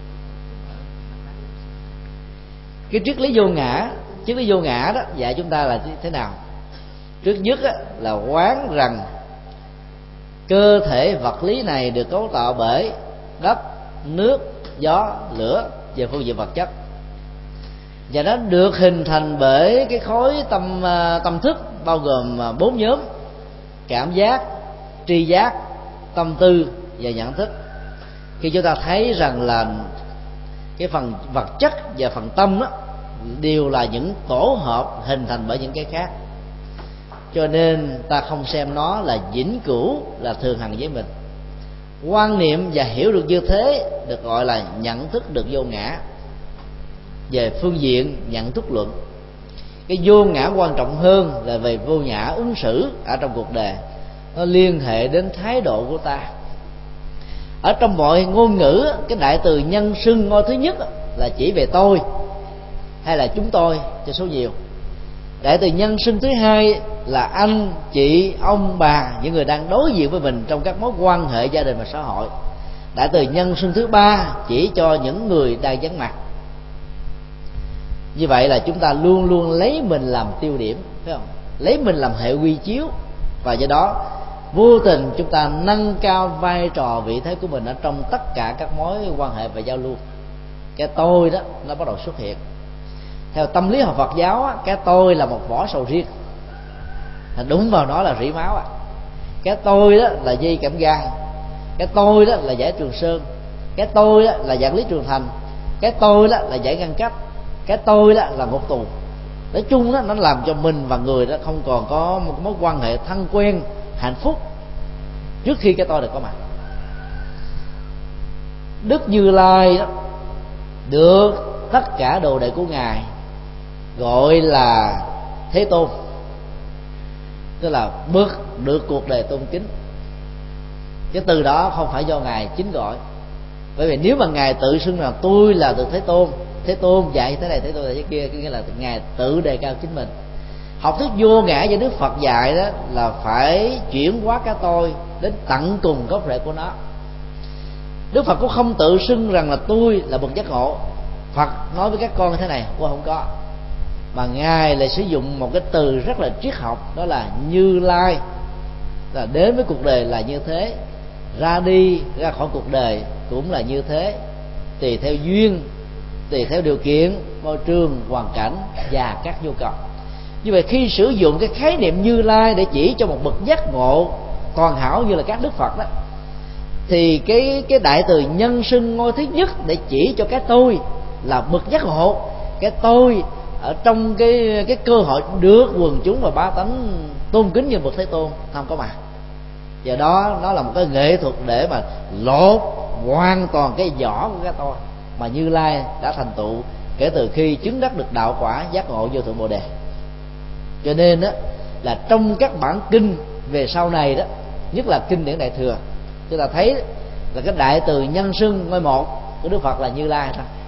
Cái triết lý vô ngã đó dạy chúng ta là thế nào? Trước nhất là quán rằng cơ thể vật lý này được cấu tạo bởi đất, nước, gió, lửa về phương diện vật chất, và nó được hình thành bởi cái khối tâm thức bao gồm 4 nhóm: cảm giác, tri giác, tâm tư và nhận thức. Khi chúng ta thấy rằng là cái phần vật chất và phần tâm đó đều là những tổ hợp hình thành bởi những cái khác, cho nên ta không xem nó là vĩnh cửu, là thường hằng với mình. Quan niệm và hiểu được như thế được gọi là nhận thức được vô ngã. Về phương diện nhận thức luận, cái vô ngã quan trọng hơn là về vô ngã ứng xử ở trong cuộc đời. Nó liên hệ đến thái độ của ta. Ở trong mọi ngôn ngữ, cái đại từ nhân xưng ngôi thứ nhất là chỉ về tôi hay là chúng tôi cho số nhiều. Đại từ nhân xưng thứ hai là anh, chị, ông, bà, những người đang đối diện với mình trong các mối quan hệ gia đình và xã hội. Đại từ nhân xưng thứ ba chỉ cho những người đang vắng mặt. Như vậy là chúng ta luôn luôn lấy mình làm tiêu điểm, phải không? Lấy mình làm hệ quy chiếu, và do đó vô tình chúng ta nâng cao vai trò vị thế của mình ở trong tất cả các mối quan hệ và giao lưu. Cái tôi đó nó bắt đầu xuất hiện. Theo tâm lý học Phật giáo, cái tôi là một vỏ sầu riêng, đúng vào nó là rỉ máu. Cái tôi đó là dây kẽm gai, cái tôi đó là giải Trường Sơn, cái tôi đó là dạng lý Trường Thành, cái tôi đó là giải ngăn cách, cái tôi đó là ngục tù. Nói chung đó, nó làm cho mình và người đó không còn có một mối quan hệ thân quen hạnh phúc trước khi cái tôi được có mặt. Đức Như Lai đó được tất cả đồ đệ của Ngài gọi là Thế Tôn, tức là bậc được cuộc đời tôn kính. Cái từ đó không phải do Ngài chính gọi, bởi vì nếu mà Ngài tự xưng là tôi là được Thế Tôn dạy thế này, Thế Tôn dạy thế kia, nghĩa là Ngài tự đề cao chính mình. Học thuyết vô ngã do Đức Phật dạy đó là phải chuyển hóa cái tôi đến tận cùng gốc rễ của nó. Đức Phật cũng không tự xưng rằng là tôi là bậc giác ngộ. Phật nói với các con như thế này, không có, mà Ngài lại sử dụng một cái từ rất là triết học, đó là Như Lai, là đến với cuộc đời là như thế, ra đi ra khỏi cuộc đời cũng là như thế, tùy theo duyên, tùy theo điều kiện, môi trường, hoàn cảnh và các nhu cầu. Như vậy khi sử dụng cái khái niệm Như Lai để chỉ cho một bậc giác ngộ hoàn hảo như là các Đức Phật đó, thì cái đại từ nhân xưng ngôi thứ nhất để chỉ cho cái tôi là bậc giác ngộ, cái tôi ở trong cái cơ hội được quần chúng và bá tánh tôn kính như bậc Thế Tôn không có mặt. Và đó nó là một cái nghệ thuật để mà lột hoàn toàn cái vỏ của cái tôi mà Như Lai đã thành tựu kể từ khi chứng đắc được đạo quả giác ngộ vô thượng Bồ Đề. Cho nên đó là trong các bản kinh về sau này đó, nhất là kinh điển Đại Thừa, chúng ta thấy là cái đại từ nhân xưng ngôi một của Đức Phật là Như Lai thôi.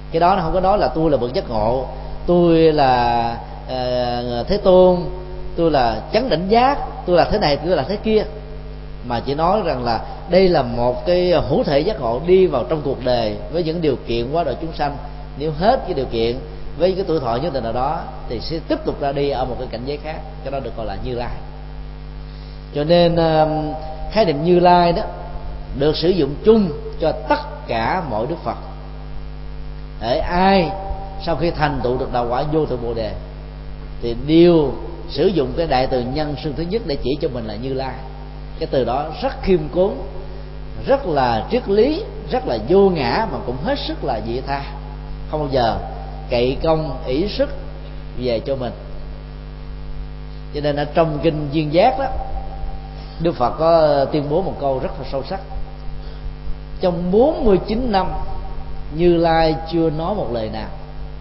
Cái đó nó không có nói là tôi là bậc giác ngộ, tôi là Thế Tôn, tôi là chánh đảnh giác, tôi là thế này, tôi là thế kia, mà chỉ nói rằng là đây là một cái hữu thể giác ngộ đi vào trong cuộc đời với những điều kiện quá độ chúng sanh. Nếu hết cái điều kiện với cái tuổi thọ nhất định nào đó thì sẽ tiếp tục ra đi ở một cái cảnh giới khác, cái đó được gọi là Như Lai. Cho nên khái niệm Như Lai đó được sử dụng chung cho tất cả mọi Đức Phật. Để ai sau khi thành tựu được đạo quả vô thượng Bồ Đề thì đều sử dụng cái đại từ nhân xưng thứ nhất để chỉ cho mình là Như Lai. Cái từ đó rất khiêm tốn, rất là triết lý, rất là vô ngã, mà cũng hết sức là vị tha, không bao giờ cậy công ỷ sức về cho mình. Cho nên ở trong kinh Duyên Giác đó, Đức Phật có tuyên bố một câu rất là sâu sắc: trong 49 năm Như Lai chưa nói một lời nào.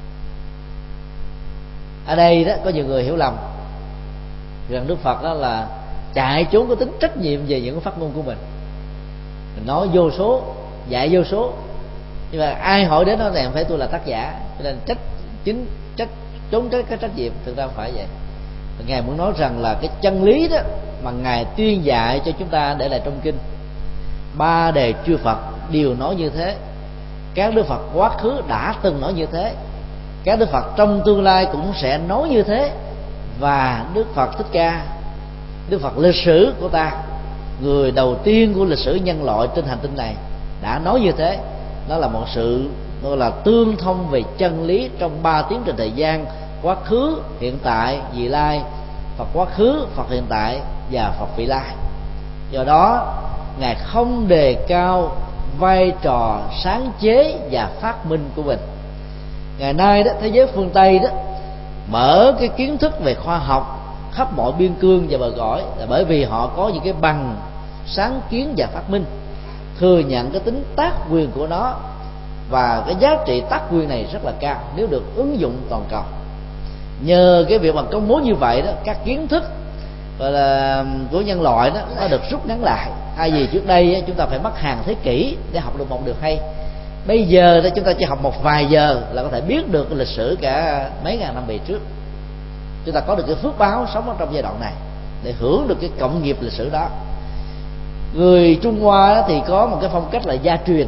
Ở đây đó có nhiều người hiểu lầm rằng Đức Phật đó là chạy trốn cái tính trách nhiệm về những phát ngôn của mình nói vô số, dạy vô số, nhưng mà ai hỏi đến nó này phải tôi là tác giả, cho nên trốn cái trách nhiệm. Thực ra không phải vậy. Ngài muốn nói rằng là cái chân lý đó mà Ngài tuyên dạy cho chúng ta để lại trong kinh, ba đề chư Phật đều nói như thế, các Đức Phật quá khứ đã từng nói như thế, các Đức Phật trong tương lai cũng sẽ nói như thế, và Đức Phật Thích Ca, Đức Phật lịch sử của ta, người đầu tiên của lịch sử nhân loại trên hành tinh này đã nói như thế. Nó là một sự gọi là tương thông về chân lý trong ba tiến trình thời gian: quá khứ, hiện tại, vị lai. Phật quá khứ, Phật hiện tại và Phật vị lai. Do đó Ngài không đề cao vai trò sáng chế và phát minh của mình. Ngày nay đó, thế giới phương Tây đó mở cái kiến thức về khoa học khắp mọi biên cương và bờ cõi là bởi vì họ có những cái bằng sáng kiến và phát minh, thừa nhận cái tính tác quyền của nó, và cái giá trị tác quyền này rất là cao nếu được ứng dụng toàn cầu. Nhờ cái việc mà công bố như vậy đó, các kiến thức gọi là của nhân loại đó nó được rút ngắn lại. Thay vì trước đây chúng ta phải mất hàng thế kỷ để học được một điều hay, bây giờ chúng ta chỉ học một vài giờ là có thể biết được cái lịch sử cả mấy ngàn năm về trước. Chúng ta có được cái phước báo sống ở trong giai đoạn này để hưởng được cái cộng nghiệp lịch sử đó. Người Trung Hoa thì có một cái phong cách là gia truyền,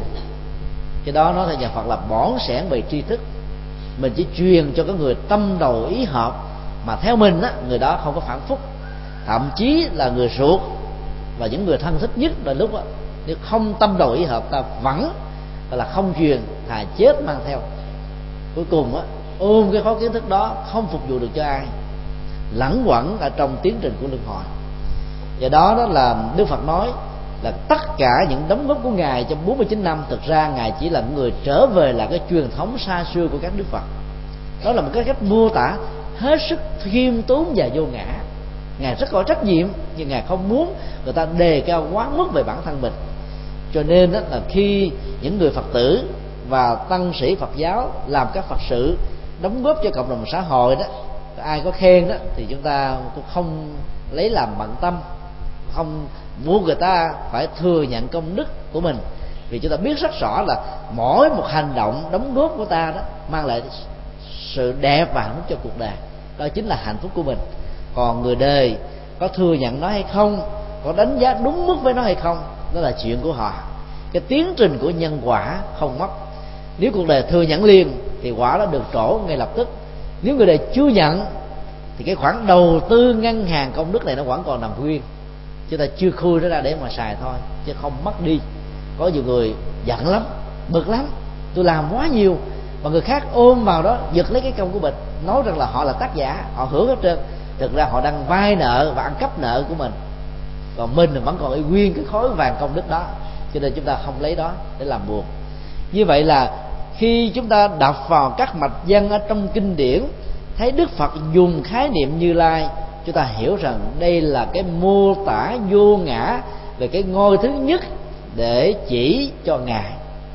cái đó nói theo nhà Phật là bỏn sẻn về tri thức. Mình chỉ truyền cho cái người tâm đầu ý hợp, mà theo mình á, người đó không có phản phúc, thậm chí là người ruột và những người thân thích nhất là lúc á, nếu không tâm đầu ý hợp ta vẫn gọi là không truyền, thà chết mang theo. Cuối cùng á, ôm cái khối kiến thức đó không phục vụ được cho ai, lẳng quẩn ở trong tiến trình của luân hồi. Do đó đó là Đức Phật nói là tất cả những đóng góp của Ngài trong 49 năm, thực ra Ngài chỉ là người trở về là cái truyền thống xa xưa của các Đức Phật. Đó là một cái cách mô tả hết sức khiêm tốn và vô ngã. Ngài rất có trách nhiệm, nhưng Ngài không muốn người ta đề cao quá mức về bản thân mình. Cho nên đó là khi những người Phật tử và tăng sĩ Phật giáo làm các Phật sự đóng góp cho cộng đồng xã hội đó, ai có khen đó thì chúng ta cũng không lấy làm bận tâm, không muốn người ta phải thừa nhận công đức của mình, vì chúng ta biết rất rõ là mỗi một hành động đóng góp của ta đó mang lại sự đẹp và hạnh phúc cho cuộc đời, đó chính là hạnh phúc của mình. Còn người đời có thừa nhận nó hay không, có đánh giá đúng mức với nó hay không, đó là chuyện của họ. Cái tiến trình của nhân quả không mất. Nếu cuộc đời thừa nhận liền thì quả nó được trổ ngay lập tức. Nếu người đời chưa nhận thì cái khoản đầu tư ngân hàng công đức này nó vẫn còn nằm nguyên, chúng ta chưa khui nó ra để mà xài thôi, chứ không mất đi. Có nhiều người giận lắm, bực lắm, tôi làm quá nhiều mà người khác ôm vào đó giật lấy cái công của mình, nói rằng là họ là tác giả, họ hưởng hết trơn. Thực ra họ đang vay nợ và ăn cắp nợ của mình, còn mình vẫn còn y nguyên cái khối vàng công đức đó, cho nên chúng ta không lấy đó để làm buồn. Như vậy là khi chúng ta đọc vào các mạch văn ở trong kinh điển, thấy Đức Phật dùng khái niệm Như Lai, chúng ta hiểu rằng đây là cái mô tả vô ngã về cái ngôi thứ nhất để chỉ cho Ngài,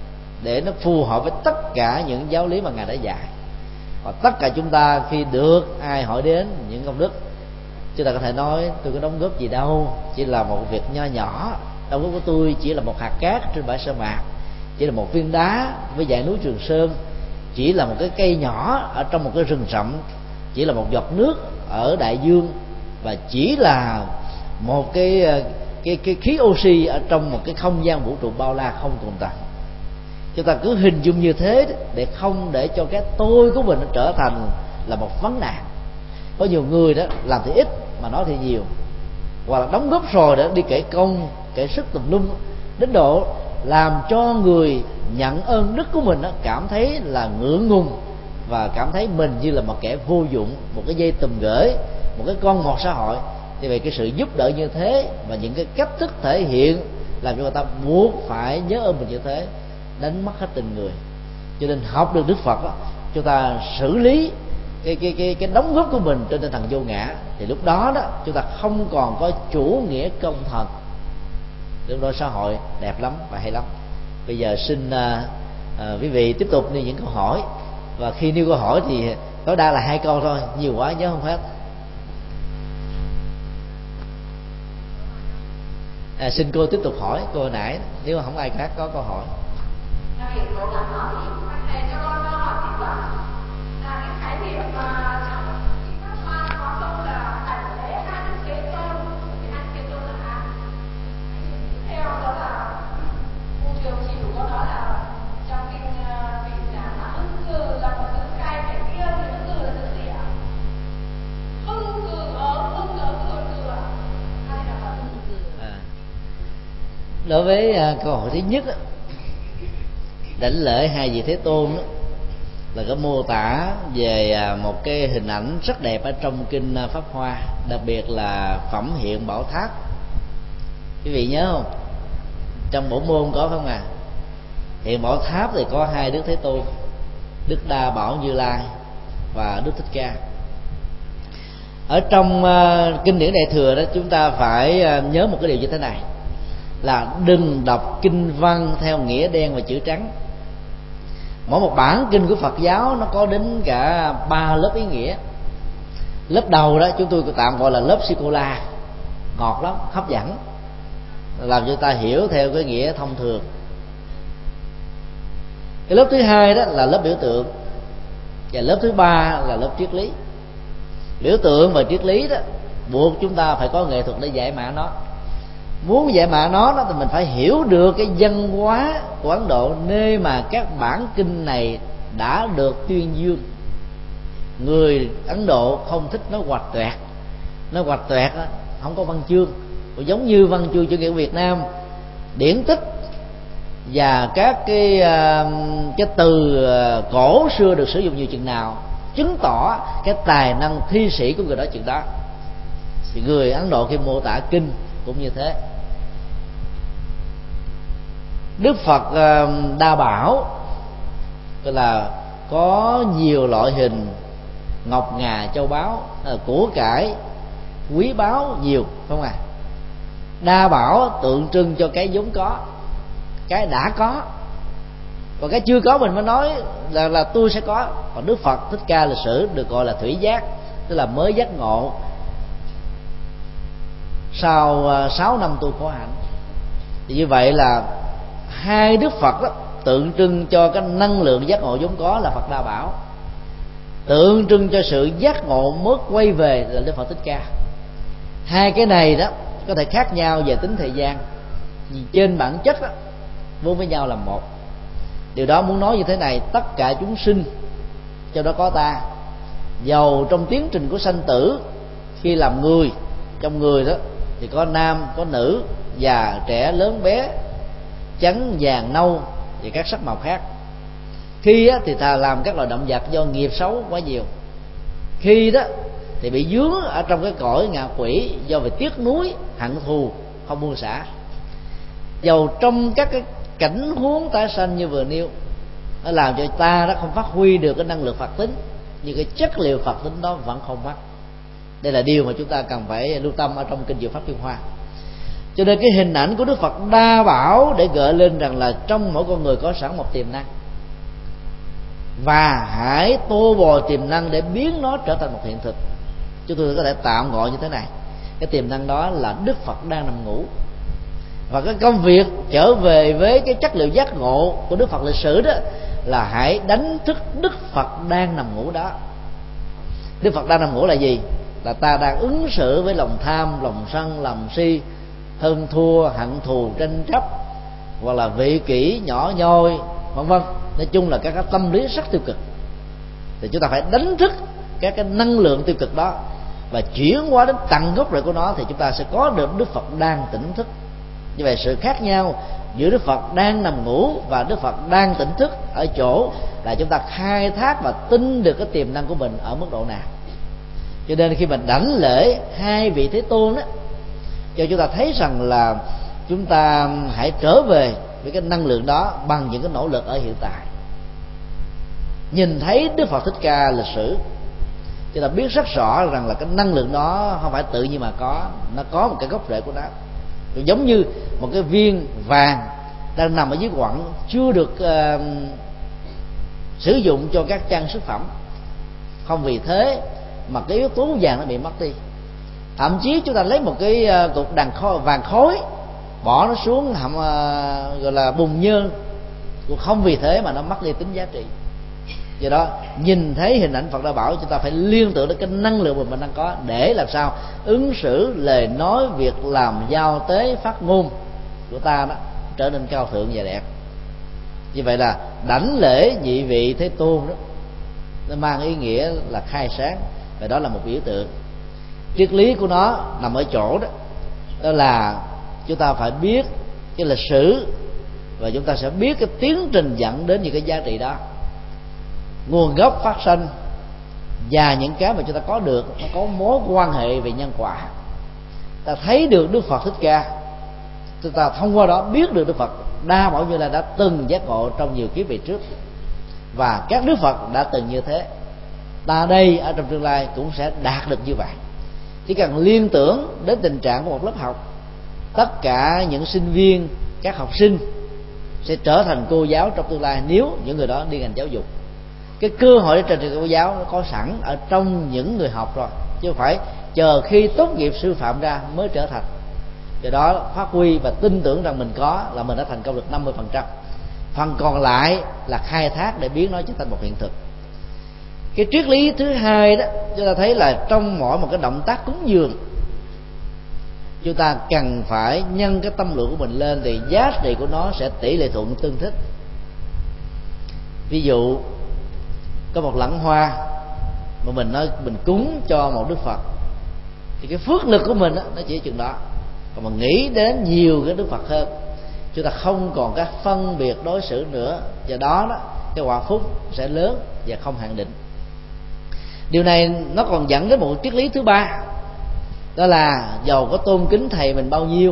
để nó phù hợp với tất cả những giáo lý mà Ngài đã dạy. Và tất cả chúng ta khi được ai hỏi đến những công đức, chúng ta có thể nói tôi có đóng góp gì đâu, chỉ là một việc nho nhỏ. Đóng góp của tôi chỉ là một hạt cát trên bãi sa mạc, chỉ là một viên đá với dãy núi Trường Sơn, chỉ là một cái cây nhỏ ở trong một cái rừng rậm, chỉ là một giọt nước ở đại dương, và chỉ là một cái khí oxy ở trong một cái không gian vũ trụ bao la không tồn tại. Chúng ta cứ hình dung như thế để không để cho cái tôi của mình trở thành là một vấn nạn. Có nhiều người đó làm thì ít mà nói thì nhiều, hoặc là đóng góp rồi đó đi kể công kể sức tùm lum, đến độ làm cho người nhận ơn đức của mình đó cảm thấy là ngượng ngùng và cảm thấy mình như là một kẻ vô dụng, một cái dây tùm gửi, một cái con mọt xã hội. Thì vì cái sự giúp đỡ như thế và những cái cách thức thể hiện làm cho người ta buộc phải nhớ ơn mình như thế, đánh mất hết tình người. Cho nên học được Đức Phật đó, chúng ta xử lý cái đóng góp của mình trên tinh thần vô ngã, thì lúc đó đó chúng ta không còn có chủ nghĩa công thần. Lúc đó xã hội đẹp lắm và hay lắm. Bây giờ xin quý vị tiếp tục nêu những câu hỏi, và khi nêu câu hỏi thì tối đa là 2 câu thôi, nhiều quá nhớ không hết. Xin cô tiếp tục hỏi cô hồi nãy, nếu mà không ai khác có câu hỏi. Đối với câu hỏi thứ nhất, đảnh lễ hai vị Thế Tôn đó, là có mô tả về một cái hình ảnh rất đẹp ở trong kinh Pháp Hoa, đặc biệt là phẩm hiện Bảo Tháp. Quý vị nhớ không? Trong bổ môn có không à? Hiện Bảo Tháp thì có 2 Đức Thế Tôn, Đức Đa Bảo Như Lai và Đức Thích Ca. Ở trong kinh điển Đại Thừa đó, chúng ta phải nhớ một cái điều như thế này, là đừng đọc kinh văn theo nghĩa đen và chữ trắng. Mỗi một bản kinh của Phật giáo nó có đến cả 3 lớp ý nghĩa. Lớp đầu đó chúng tôi tạm gọi là lớp sô-cô-la, ngọt lắm, hấp dẫn, làm cho ta hiểu theo cái nghĩa thông thường. Cái lớp thứ hai đó là lớp biểu tượng, và lớp thứ ba là lớp triết lý. Biểu tượng và triết lý đó buộc chúng ta phải có nghệ thuật để giải mã nó. Muốn giải mã nó thì mình phải hiểu được cái văn hóa của Ấn Độ, nơi mà các bản kinh này đã được tuyên dương. Người Ấn Độ không thích nói huạch toẹt, nói huạch toẹt không có văn chương. Giống như văn chương chữ nghĩa của Việt Nam, điển tích và các cái từ cổ xưa được sử dụng nhiều chừng nào, chứng tỏ cái tài năng thi sĩ của người đó chừng đó. Thì người Ấn Độ khi mô tả kinh cũng như thế. Đức Phật Đa Bảo tức là có nhiều loại hình ngọc ngà châu báu, của cải quý báu nhiều, không à? Đa Bảo tượng trưng cho cái vốn có, cái đã có, còn cái chưa có mình mới nói là tôi sẽ có. Còn Đức Phật Thích Ca lịch sử được gọi là thủy giác, tức là mới giác ngộ sau 6 năm tu khổ hạnh. Thì như vậy là 2 Đức Phật đó tượng trưng cho cái năng lượng giác ngộ vốn có là Phật Đa Bảo, tượng trưng cho sự giác ngộ mới quay về là Đức Phật Thích Ca. 2 cái này đó có thể khác nhau về tính thời gian, vì trên bản chất đó, vốn với nhau là một. Điều đó muốn nói như thế này: tất cả chúng sinh, trong đó có ta, dầu trong tiến trình của sanh tử, khi làm người, trong người đó thì có nam có nữ, già trẻ lớn bé, trắng vàng nâu và các sắc màu khác. Khi thì ta làm các loài động vật do nghiệp xấu quá nhiều, khi đó thì bị dướng ở trong cái cõi ngạ quỷ do về tiếc nuối hận thù không buông xả. Dầu trong các cái cảnh huống tái sanh như vừa nêu, nó làm cho ta đó không phát huy được cái năng lực Phật tính, nhưng cái chất liệu Phật tính đó vẫn không mất. Đây là điều mà chúng ta cần phải lưu tâm ở trong kinh Diệu Pháp Liên Hoa. Cho nên cái hình ảnh của Đức Phật Đa Bảo để gợi lên rằng là trong mỗi con người có sẵn một tiềm năng, và hãy tô bồi tiềm năng để biến nó trở thành một hiện thực. Chúng tôi có thể tạm gọi như thế này: cái tiềm năng đó là Đức Phật đang nằm ngủ, và cái công việc trở về với cái chất liệu giác ngộ của Đức Phật lịch sử đó là hãy đánh thức Đức Phật đang nằm ngủ đó. Đức Phật đang nằm ngủ là gì? Là ta đang ứng xử với lòng tham, lòng sân, lòng si, hơn thua, hận thù, tranh chấp, hoặc là vị kỷ, nhỏ nhoi, vân vân. Nói chung là các cái tâm lý rất tiêu cực. Thì chúng ta phải đánh thức các cái năng lượng tiêu cực đó và chuyển hóa đến tận gốc rễ của nó, thì chúng ta sẽ có được Đức Phật đang tỉnh thức. Như vậy sự khác nhau giữa Đức Phật đang nằm ngủ và Đức Phật đang tỉnh thức ở chỗ là chúng ta khai thác và tin được cái tiềm năng của mình ở mức độ nào. Cho nên khi mình đảnh lễ hai vị Thế Tôn đó, cho chúng ta thấy rằng là chúng ta hãy trở về với cái năng lượng đó bằng những cái nỗ lực ở hiện tại. Nhìn thấy Đức Phật Thích Ca lịch sử, chúng ta biết rất rõ rằng là cái năng lượng đó không phải tự nhiên mà có, nó có một cái gốc rễ của nó. Giống như một cái viên vàng đang nằm ở dưới quặng, chưa được sử dụng cho các trang sức phẩm, không vì thế mà cái yếu tố vàng nó bị mất đi. Thậm chí chúng ta lấy một cái cục vàng khối, bỏ nó xuống hầm gọi là bùn nhơn, cũng không vì thế mà nó mất đi tính giá trị. Do đó nhìn thấy hình ảnh Phật Đà Bảo, chúng ta phải liên tưởng đến cái năng lượng mà mình đang có, để làm sao ứng xử, lời nói, việc làm, giao tế, phát ngôn của ta đó trở nên cao thượng và đẹp. Như vậy là đảnh lễ nhị vị Thế Tôn đó, nó mang ý nghĩa là khai sáng, và đó là một biểu tượng. Triết lý của nó nằm ở chỗ đó, đó là chúng ta phải biết cái lịch sử, và chúng ta sẽ biết cái tiến trình dẫn đến những cái giá trị đó, nguồn gốc phát sinh, và những cái mà chúng ta có được nó có mối quan hệ về nhân quả. Ta thấy được Đức Phật Thích Ca, chúng ta thông qua đó biết được Đức Phật Đa Bảo Như Lai đã từng giác ngộ trong nhiều kiếp về trước, và các Đức Phật đã từng như thế. Ta đây ở trong tương lai cũng sẽ đạt được như vậy. Chỉ cần liên tưởng đến tình trạng của một lớp học, tất cả những sinh viên, các học sinh sẽ trở thành cô giáo trong tương lai nếu những người đó đi ngành giáo dục. Cái cơ hội để trở thành cô giáo nó có sẵn ở trong những người học rồi, chứ không phải chờ khi tốt nghiệp sư phạm ra mới trở thành. Do đó phát huy và tin tưởng rằng mình có là mình đã thành công được 50%. Phần còn lại là khai thác để biến nó trở thành một hiện thực. Cái triết lý thứ hai đó, chúng ta thấy là trong mỗi một cái động tác cúng dường, chúng ta cần phải nhân cái tâm lượng của mình lên, thì giá trị của nó sẽ tỷ lệ thuận tương thích. Ví dụ có một lẵng hoa mà mình nói mình cúng cho một Đức Phật, thì cái phước lực của mình đó, nó chỉ chừng đó. Còn mà nghĩ đến nhiều cái Đức Phật hơn, chúng ta không còn các phân biệt đối xử nữa, do đó cái quả phúc sẽ lớn và không hạn định. Điều này nó còn dẫn đến một triết lý thứ ba, đó là dầu có tôn kính thầy mình bao nhiêu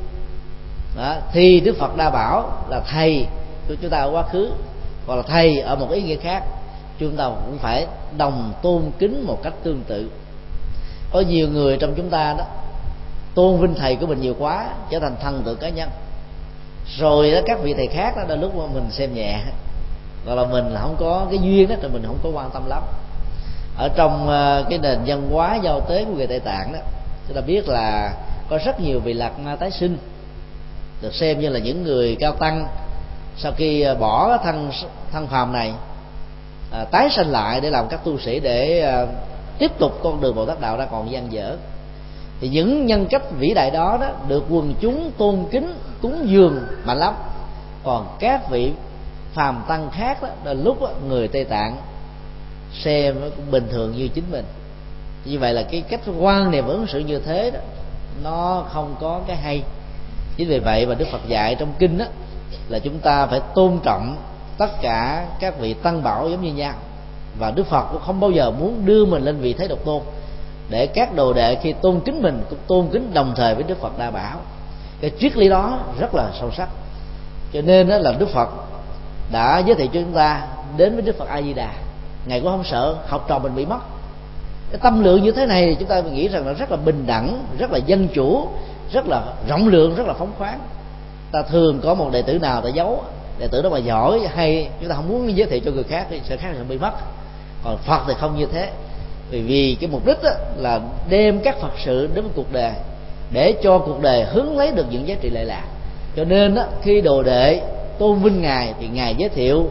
đó, thì Đức Phật Đa Bảo là thầy của chúng ta ở quá khứ, hoặc là thầy ở một ý nghĩa khác, chúng ta cũng phải đồng tôn kính một cách tương tự. Có nhiều người trong chúng ta đó tôn vinh thầy của mình nhiều quá, trở thành thần tượng cá nhân, rồi đó các vị thầy khác đó đôi lúc mà mình xem nhẹ, hoặc là mình không có cái duyên đó, rồi mình không có quan tâm lắm. Ở trong cái nền văn hóa giao tế của người Tây Tạng đó, chúng ta biết là có rất nhiều vị Lạt Ma tái sinh, được xem như là những người cao tăng sau khi bỏ thân phàm này, tái sanh lại để làm các tu sĩ, để tiếp tục con đường Bồ Tát đạo đã còn dang dở. Thì những nhân cách vĩ đại đó được quần chúng tôn kính cúng dường mạnh lắm. Còn các vị phàm tăng khác đó, đến lúc người Tây Tạng xem cũng bình thường như chính mình. Như vậy là cái cách quan niệm ứng xử như thế đó, nó không có cái hay. Chính vì vậy mà Đức Phật dạy trong kinh đó, là chúng ta phải tôn trọng tất cả các vị tăng bảo giống như nhau, và Đức Phật cũng không bao giờ muốn đưa mình lên vị thế độc tôn, để các đồ đệ khi tôn kính mình cũng tôn kính đồng thời với Đức Phật Đa Bảo. Cái triết lý đó rất là sâu sắc, cho nên đó là Đức Phật đã giới thiệu cho chúng ta đến với Đức Phật A Di Đà. Ngài cũng không sợ học trò mình bị mất. Cái tâm lượng như thế này thì chúng ta nghĩ rằng là rất là bình đẳng, rất là dân chủ, rất là rộng lượng, rất là phóng khoáng. Ta thường có một đệ tử nào ta giấu, đệ tử đó mà giỏi hay chúng ta không muốn giới thiệu cho người khác thì sẽ khác là bị mất. Còn Phật thì không như thế, vì cái mục đích là đem các Phật sự đến với cuộc đời, để cho cuộc đời hướng lấy được những giá trị lệ lạc. Cho nên khi đồ đệ tôn vinh Ngài thì Ngài giới thiệu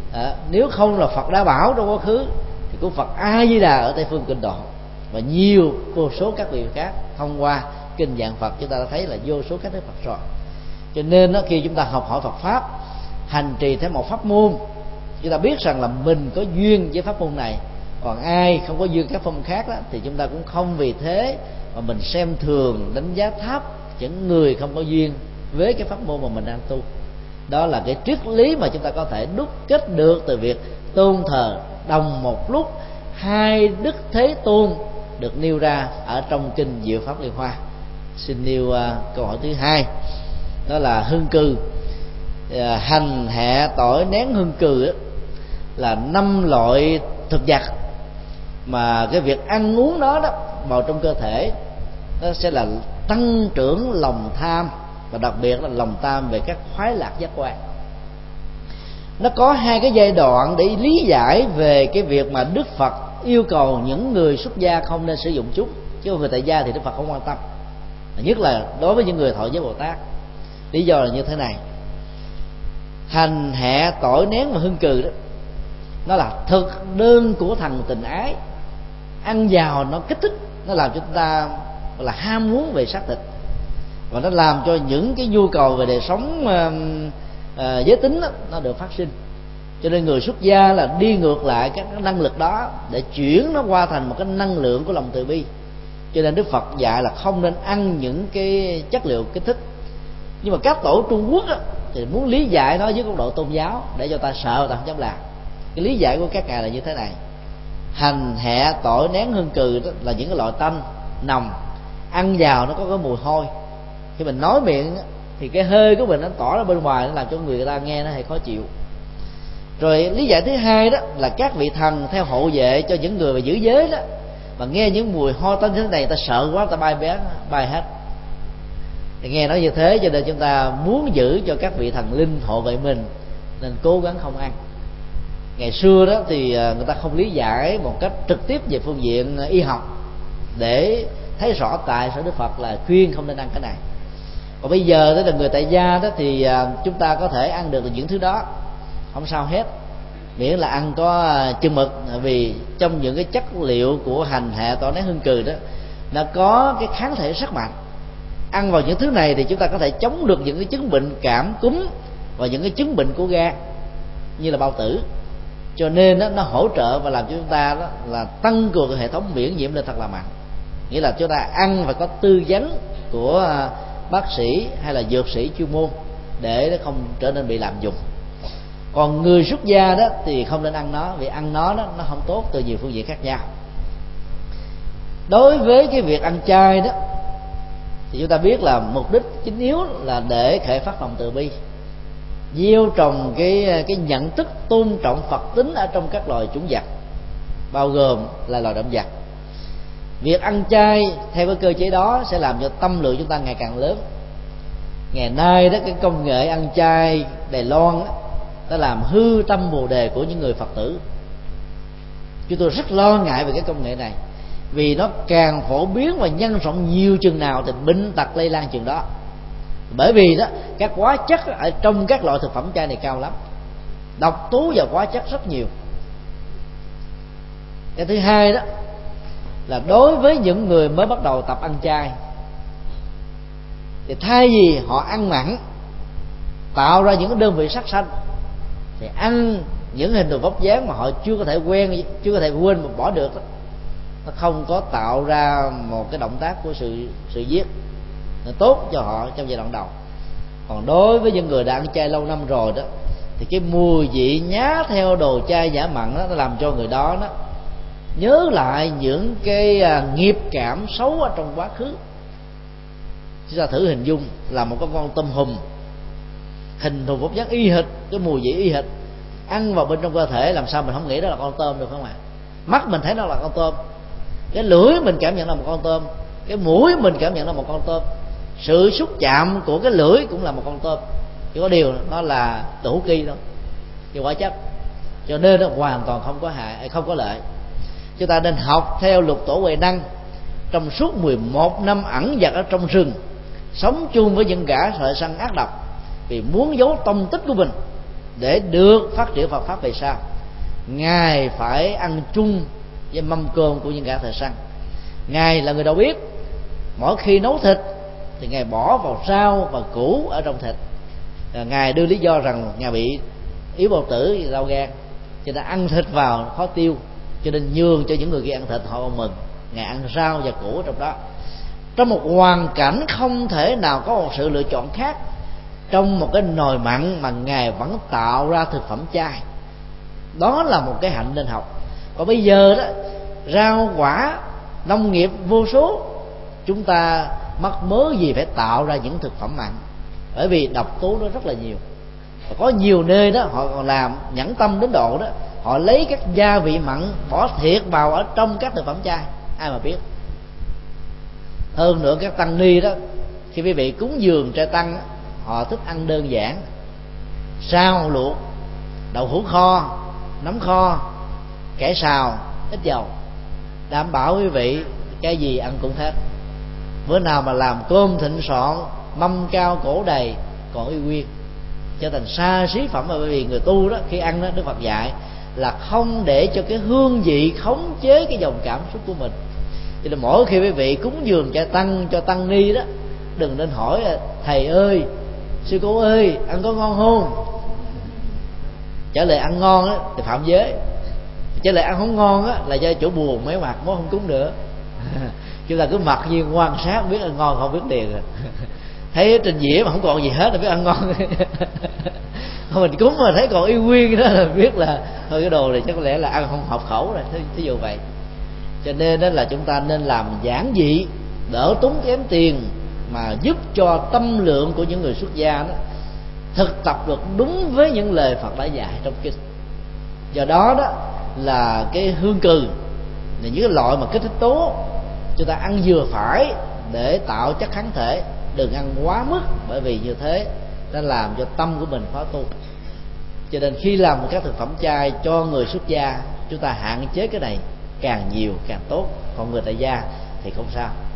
Nếu không là Phật đã bảo trong quá khứ thì của Phật A Di Đà ở Tây phương Kinh Độ, và nhiều vô số các vị khác thông qua kinh Giảng Phật chúng ta đã thấy là vô số các đức Phật rồi. Cho nên đó, khi chúng ta học hỏi Phật pháp, hành trì theo một pháp môn, chúng ta biết rằng là mình có duyên với pháp môn này, còn ai không có duyên các pháp môn khác đó, thì chúng ta cũng không vì thế mà mình xem thường, đánh giá thấp những người không có duyên với cái pháp môn mà mình đang tu. Đó là cái triết lý mà chúng ta có thể đúc kết được từ việc tôn thờ đồng một lúc hai đức Thế Tôn được nêu ra ở trong kinh Diệu Pháp Liên Hoa. Xin nêu câu hỏi thứ hai, đó là hương cừ. Hành, hạ, tỏi, nén, hương cừ là 5 loại thực vật mà cái việc ăn uống đó vào trong cơ thể nó sẽ là tăng trưởng lòng tham, và đặc biệt là lòng tham về các khoái lạc giác quan. Nó có hai cái giai đoạn để lý giải về cái việc mà Đức Phật yêu cầu những người xuất gia không nên sử dụng chúng, chứ người tại gia thì Đức Phật không quan tâm, nhất là đối với những người thọ giới Bồ Tát. Lý do là như thế này: hành, hạ, tỏi, nén và hương cừ đó, nó là thực đơn của thằng tình ái. Ăn vào nó kích thích, nó làm cho chúng ta là ham muốn về xác thịt, và nó làm cho những cái nhu cầu về đời sống giới tính đó, nó được phát sinh. Cho nên người xuất gia là đi ngược lại các năng lực đó để chuyển nó qua thành một cái năng lượng của lòng từ bi. Cho nên Đức Phật dạy là không nên ăn những cái chất liệu kích thích. Nhưng mà các tổ Trung Quốc thì muốn lý giải nó với góc độ tôn giáo để cho ta sợ, ta không dám làm. Cái lý giải của các ngài là như thế này: hành, hạ, tỏi, nén, hương cừ đó là những cái loại tanh nồng, ăn vào nó có cái mùi hôi. Khi mình nói miệng thì cái hơi của mình nó tỏ ra bên ngoài, nó làm cho người ta nghe nó hay khó chịu. Rồi lý giải thứ hai đó là các vị thần theo hộ vệ cho những người mà giữ giới đó, mà nghe những mùi hôi tanh thế này, ta sợ quá, ta bay hết. Thì nghe nói như thế cho nên chúng ta muốn giữ cho các vị thần linh hộ vệ mình, nên cố gắng không ăn. Ngày xưa đó thì người ta không lý giải một cách trực tiếp về phương diện y học để thấy rõ tại sao Đức Phật là khuyên không nên ăn cái này. Còn bây giờ đó là người tại gia đó thì chúng ta có thể ăn được những thứ đó, không sao hết, miễn là ăn có chừng mực. Vì trong những cái chất liệu của hành, hạ, tỏi, nén, hương cừ đó, nó có cái kháng thể rất mạnh. Ăn vào những thứ này thì chúng ta có thể chống được những cái chứng bệnh cảm cúm và những cái chứng bệnh của gan như là bao tử. Cho nên đó, nó hỗ trợ và làm cho chúng ta đó là tăng cường hệ thống miễn nhiễm lên thật là mạnh. Nghĩa là chúng ta ăn và có tư vấn của bác sĩ hay là dược sĩ chuyên môn để nó không trở nên bị lạm dụng. Còn người xuất gia đó thì không nên ăn nó, vì ăn nó không tốt từ nhiều phương diện khác nhau. Đối với cái việc ăn chay đó thì chúng ta biết là mục đích chính yếu là để khởi phát lòng từ bi, gieo trồng cái nhận thức tôn trọng Phật tính ở trong các loài chủng vật, bao gồm là loài động vật. Việc ăn chay theo cái cơ chế đó sẽ làm cho tâm lượng chúng ta ngày càng lớn. Ngày nay đó, cái công nghệ ăn chay Đài Loan đó, nó làm hư tâm bồ đề của những người Phật tử. Chúng tôi rất lo ngại về cái công nghệ này, vì nó càng phổ biến và nhân rộng nhiều chừng nào thì bệnh tật lây lan chừng đó. Bởi vì đó, các hóa chất ở trong các loại thực phẩm chay này cao lắm, độc tố và hóa chất rất nhiều. Cái thứ hai đó là đối với những người mới bắt đầu tập ăn chay thì thay vì họ ăn mặn tạo ra những đơn vị sắc xanh, thì ăn những hình thù vóc dáng mà họ chưa có thể quen, chưa có thể quên mà bỏ được đó, nó không có tạo ra một cái động tác của sự giết, nó tốt cho họ trong giai đoạn đầu. Còn đối với những người đã ăn chay lâu năm rồi đó thì cái mùi vị nhá theo đồ chay giả mặn đó, nó làm cho người đó nhớ lại những cái nghiệp cảm xấu ở trong quá khứ. Chúng ta thử hình dung là một con tôm hùm, hình thù vóc dáng y hệt, cái mùi vị y hệt, ăn vào bên trong cơ thể làm sao mình không nghĩ đó là con tôm được không ạ? Mắt mình thấy nó là con tôm, cái lưỡi mình cảm nhận là một con tôm, cái mũi mình cảm nhận là một con tôm, sự xúc chạm của cái lưỡi cũng là một con tôm, chỉ có điều nó là tủ ki thôi, cái hóa chất. Cho nên nó hoàn toàn không có hại, không có lợi. Chúng ta nên học theo Lục Tổ Huệ Năng, trong suốt 11 năm ẩn dật ở trong rừng, sống chung với những gã thợ săn ác độc, vì muốn giấu tông tích của mình, để được phát triển Phật pháp về sau, ngài phải ăn chung với mâm cơm của những gã thợ săn. Ngài là người đầu bếp, mỗi khi nấu thịt thì ngài bỏ vào rau và củ ở trong thịt. Ngài đưa lý do rằng ngài bị yếu bao tử, đau gan, cho nên ăn thịt vào khó tiêu, cho nên nhường cho những người kia ăn thịt, họ còn mừng. Ngài ăn rau và củ trong đó. Trong một hoàn cảnh không thể nào có một sự lựa chọn khác, trong một cái nồi mặn mà ngài vẫn tạo ra thực phẩm chay, đó là một cái hạnh nên học. Còn bây giờ đó, rau quả nông nghiệp vô số, chúng ta mắc mớ gì phải tạo ra những thực phẩm mặn, bởi vì độc tố nó rất là nhiều. Và có nhiều nơi đó họ còn làm nhẫn tâm đến độ đó, họ lấy các gia vị mặn bỏ thiệt vào ở trong các thực phẩm chay, ai mà biết. Hơn nữa các tăng ni đó, khi quý vị cúng dường trai tăng, họ thích ăn đơn giản: rau luộc, đậu hũ kho, nấm kho, cải xào, ít dầu, đảm bảo quý vị cái gì ăn cũng hết. Bữa nào mà làm cơm thịnh soạn, mâm cao cổ đầy, còn y nguyên, trở thành xa xí phẩm. Bởi vì người tu đó, khi ăn đó, Đức Phật dạy là không để cho cái hương vị khống chế cái dòng cảm xúc của mình. Cho nên mỗi khi quý vị cúng dường cho tăng, cho tăng ni đó, đừng nên hỏi thầy ơi, sư cô ơi, ăn có ngon không? Trả lời ăn ngon á thì phạm giới, trả lời ăn không ngon á là do chỗ buồn mấy mặt mới không cúng nữa. Chúng ta cứ mặc nhiên quan sát, biết ăn ngon không biết liền rồi. Thấy trình dĩa mà không còn gì hết là biết ăn ngon. Mình cúng mà thấy còn y nguyên đó là biết là thôi cái đồ này chắc có lẽ là ăn không hợp khẩu rồi, thí dụ vậy. Cho nên đó là chúng ta nên làm giản dị, đỡ tốn kém tiền, mà giúp cho tâm lượng của những người xuất gia đó thực tập được đúng với những lời Phật đã dạy trong kinh. Do đó đó là cái hương cừ là những cái loại mà kích thích tố, chúng ta ăn vừa phải để tạo chất kháng thể, đừng ăn quá mức, bởi vì như thế nó làm cho tâm của mình khó tu. Cho nên khi làm các thực phẩm chay cho người xuất gia, chúng ta hạn chế cái này càng nhiều càng tốt, còn người tại gia thì không sao.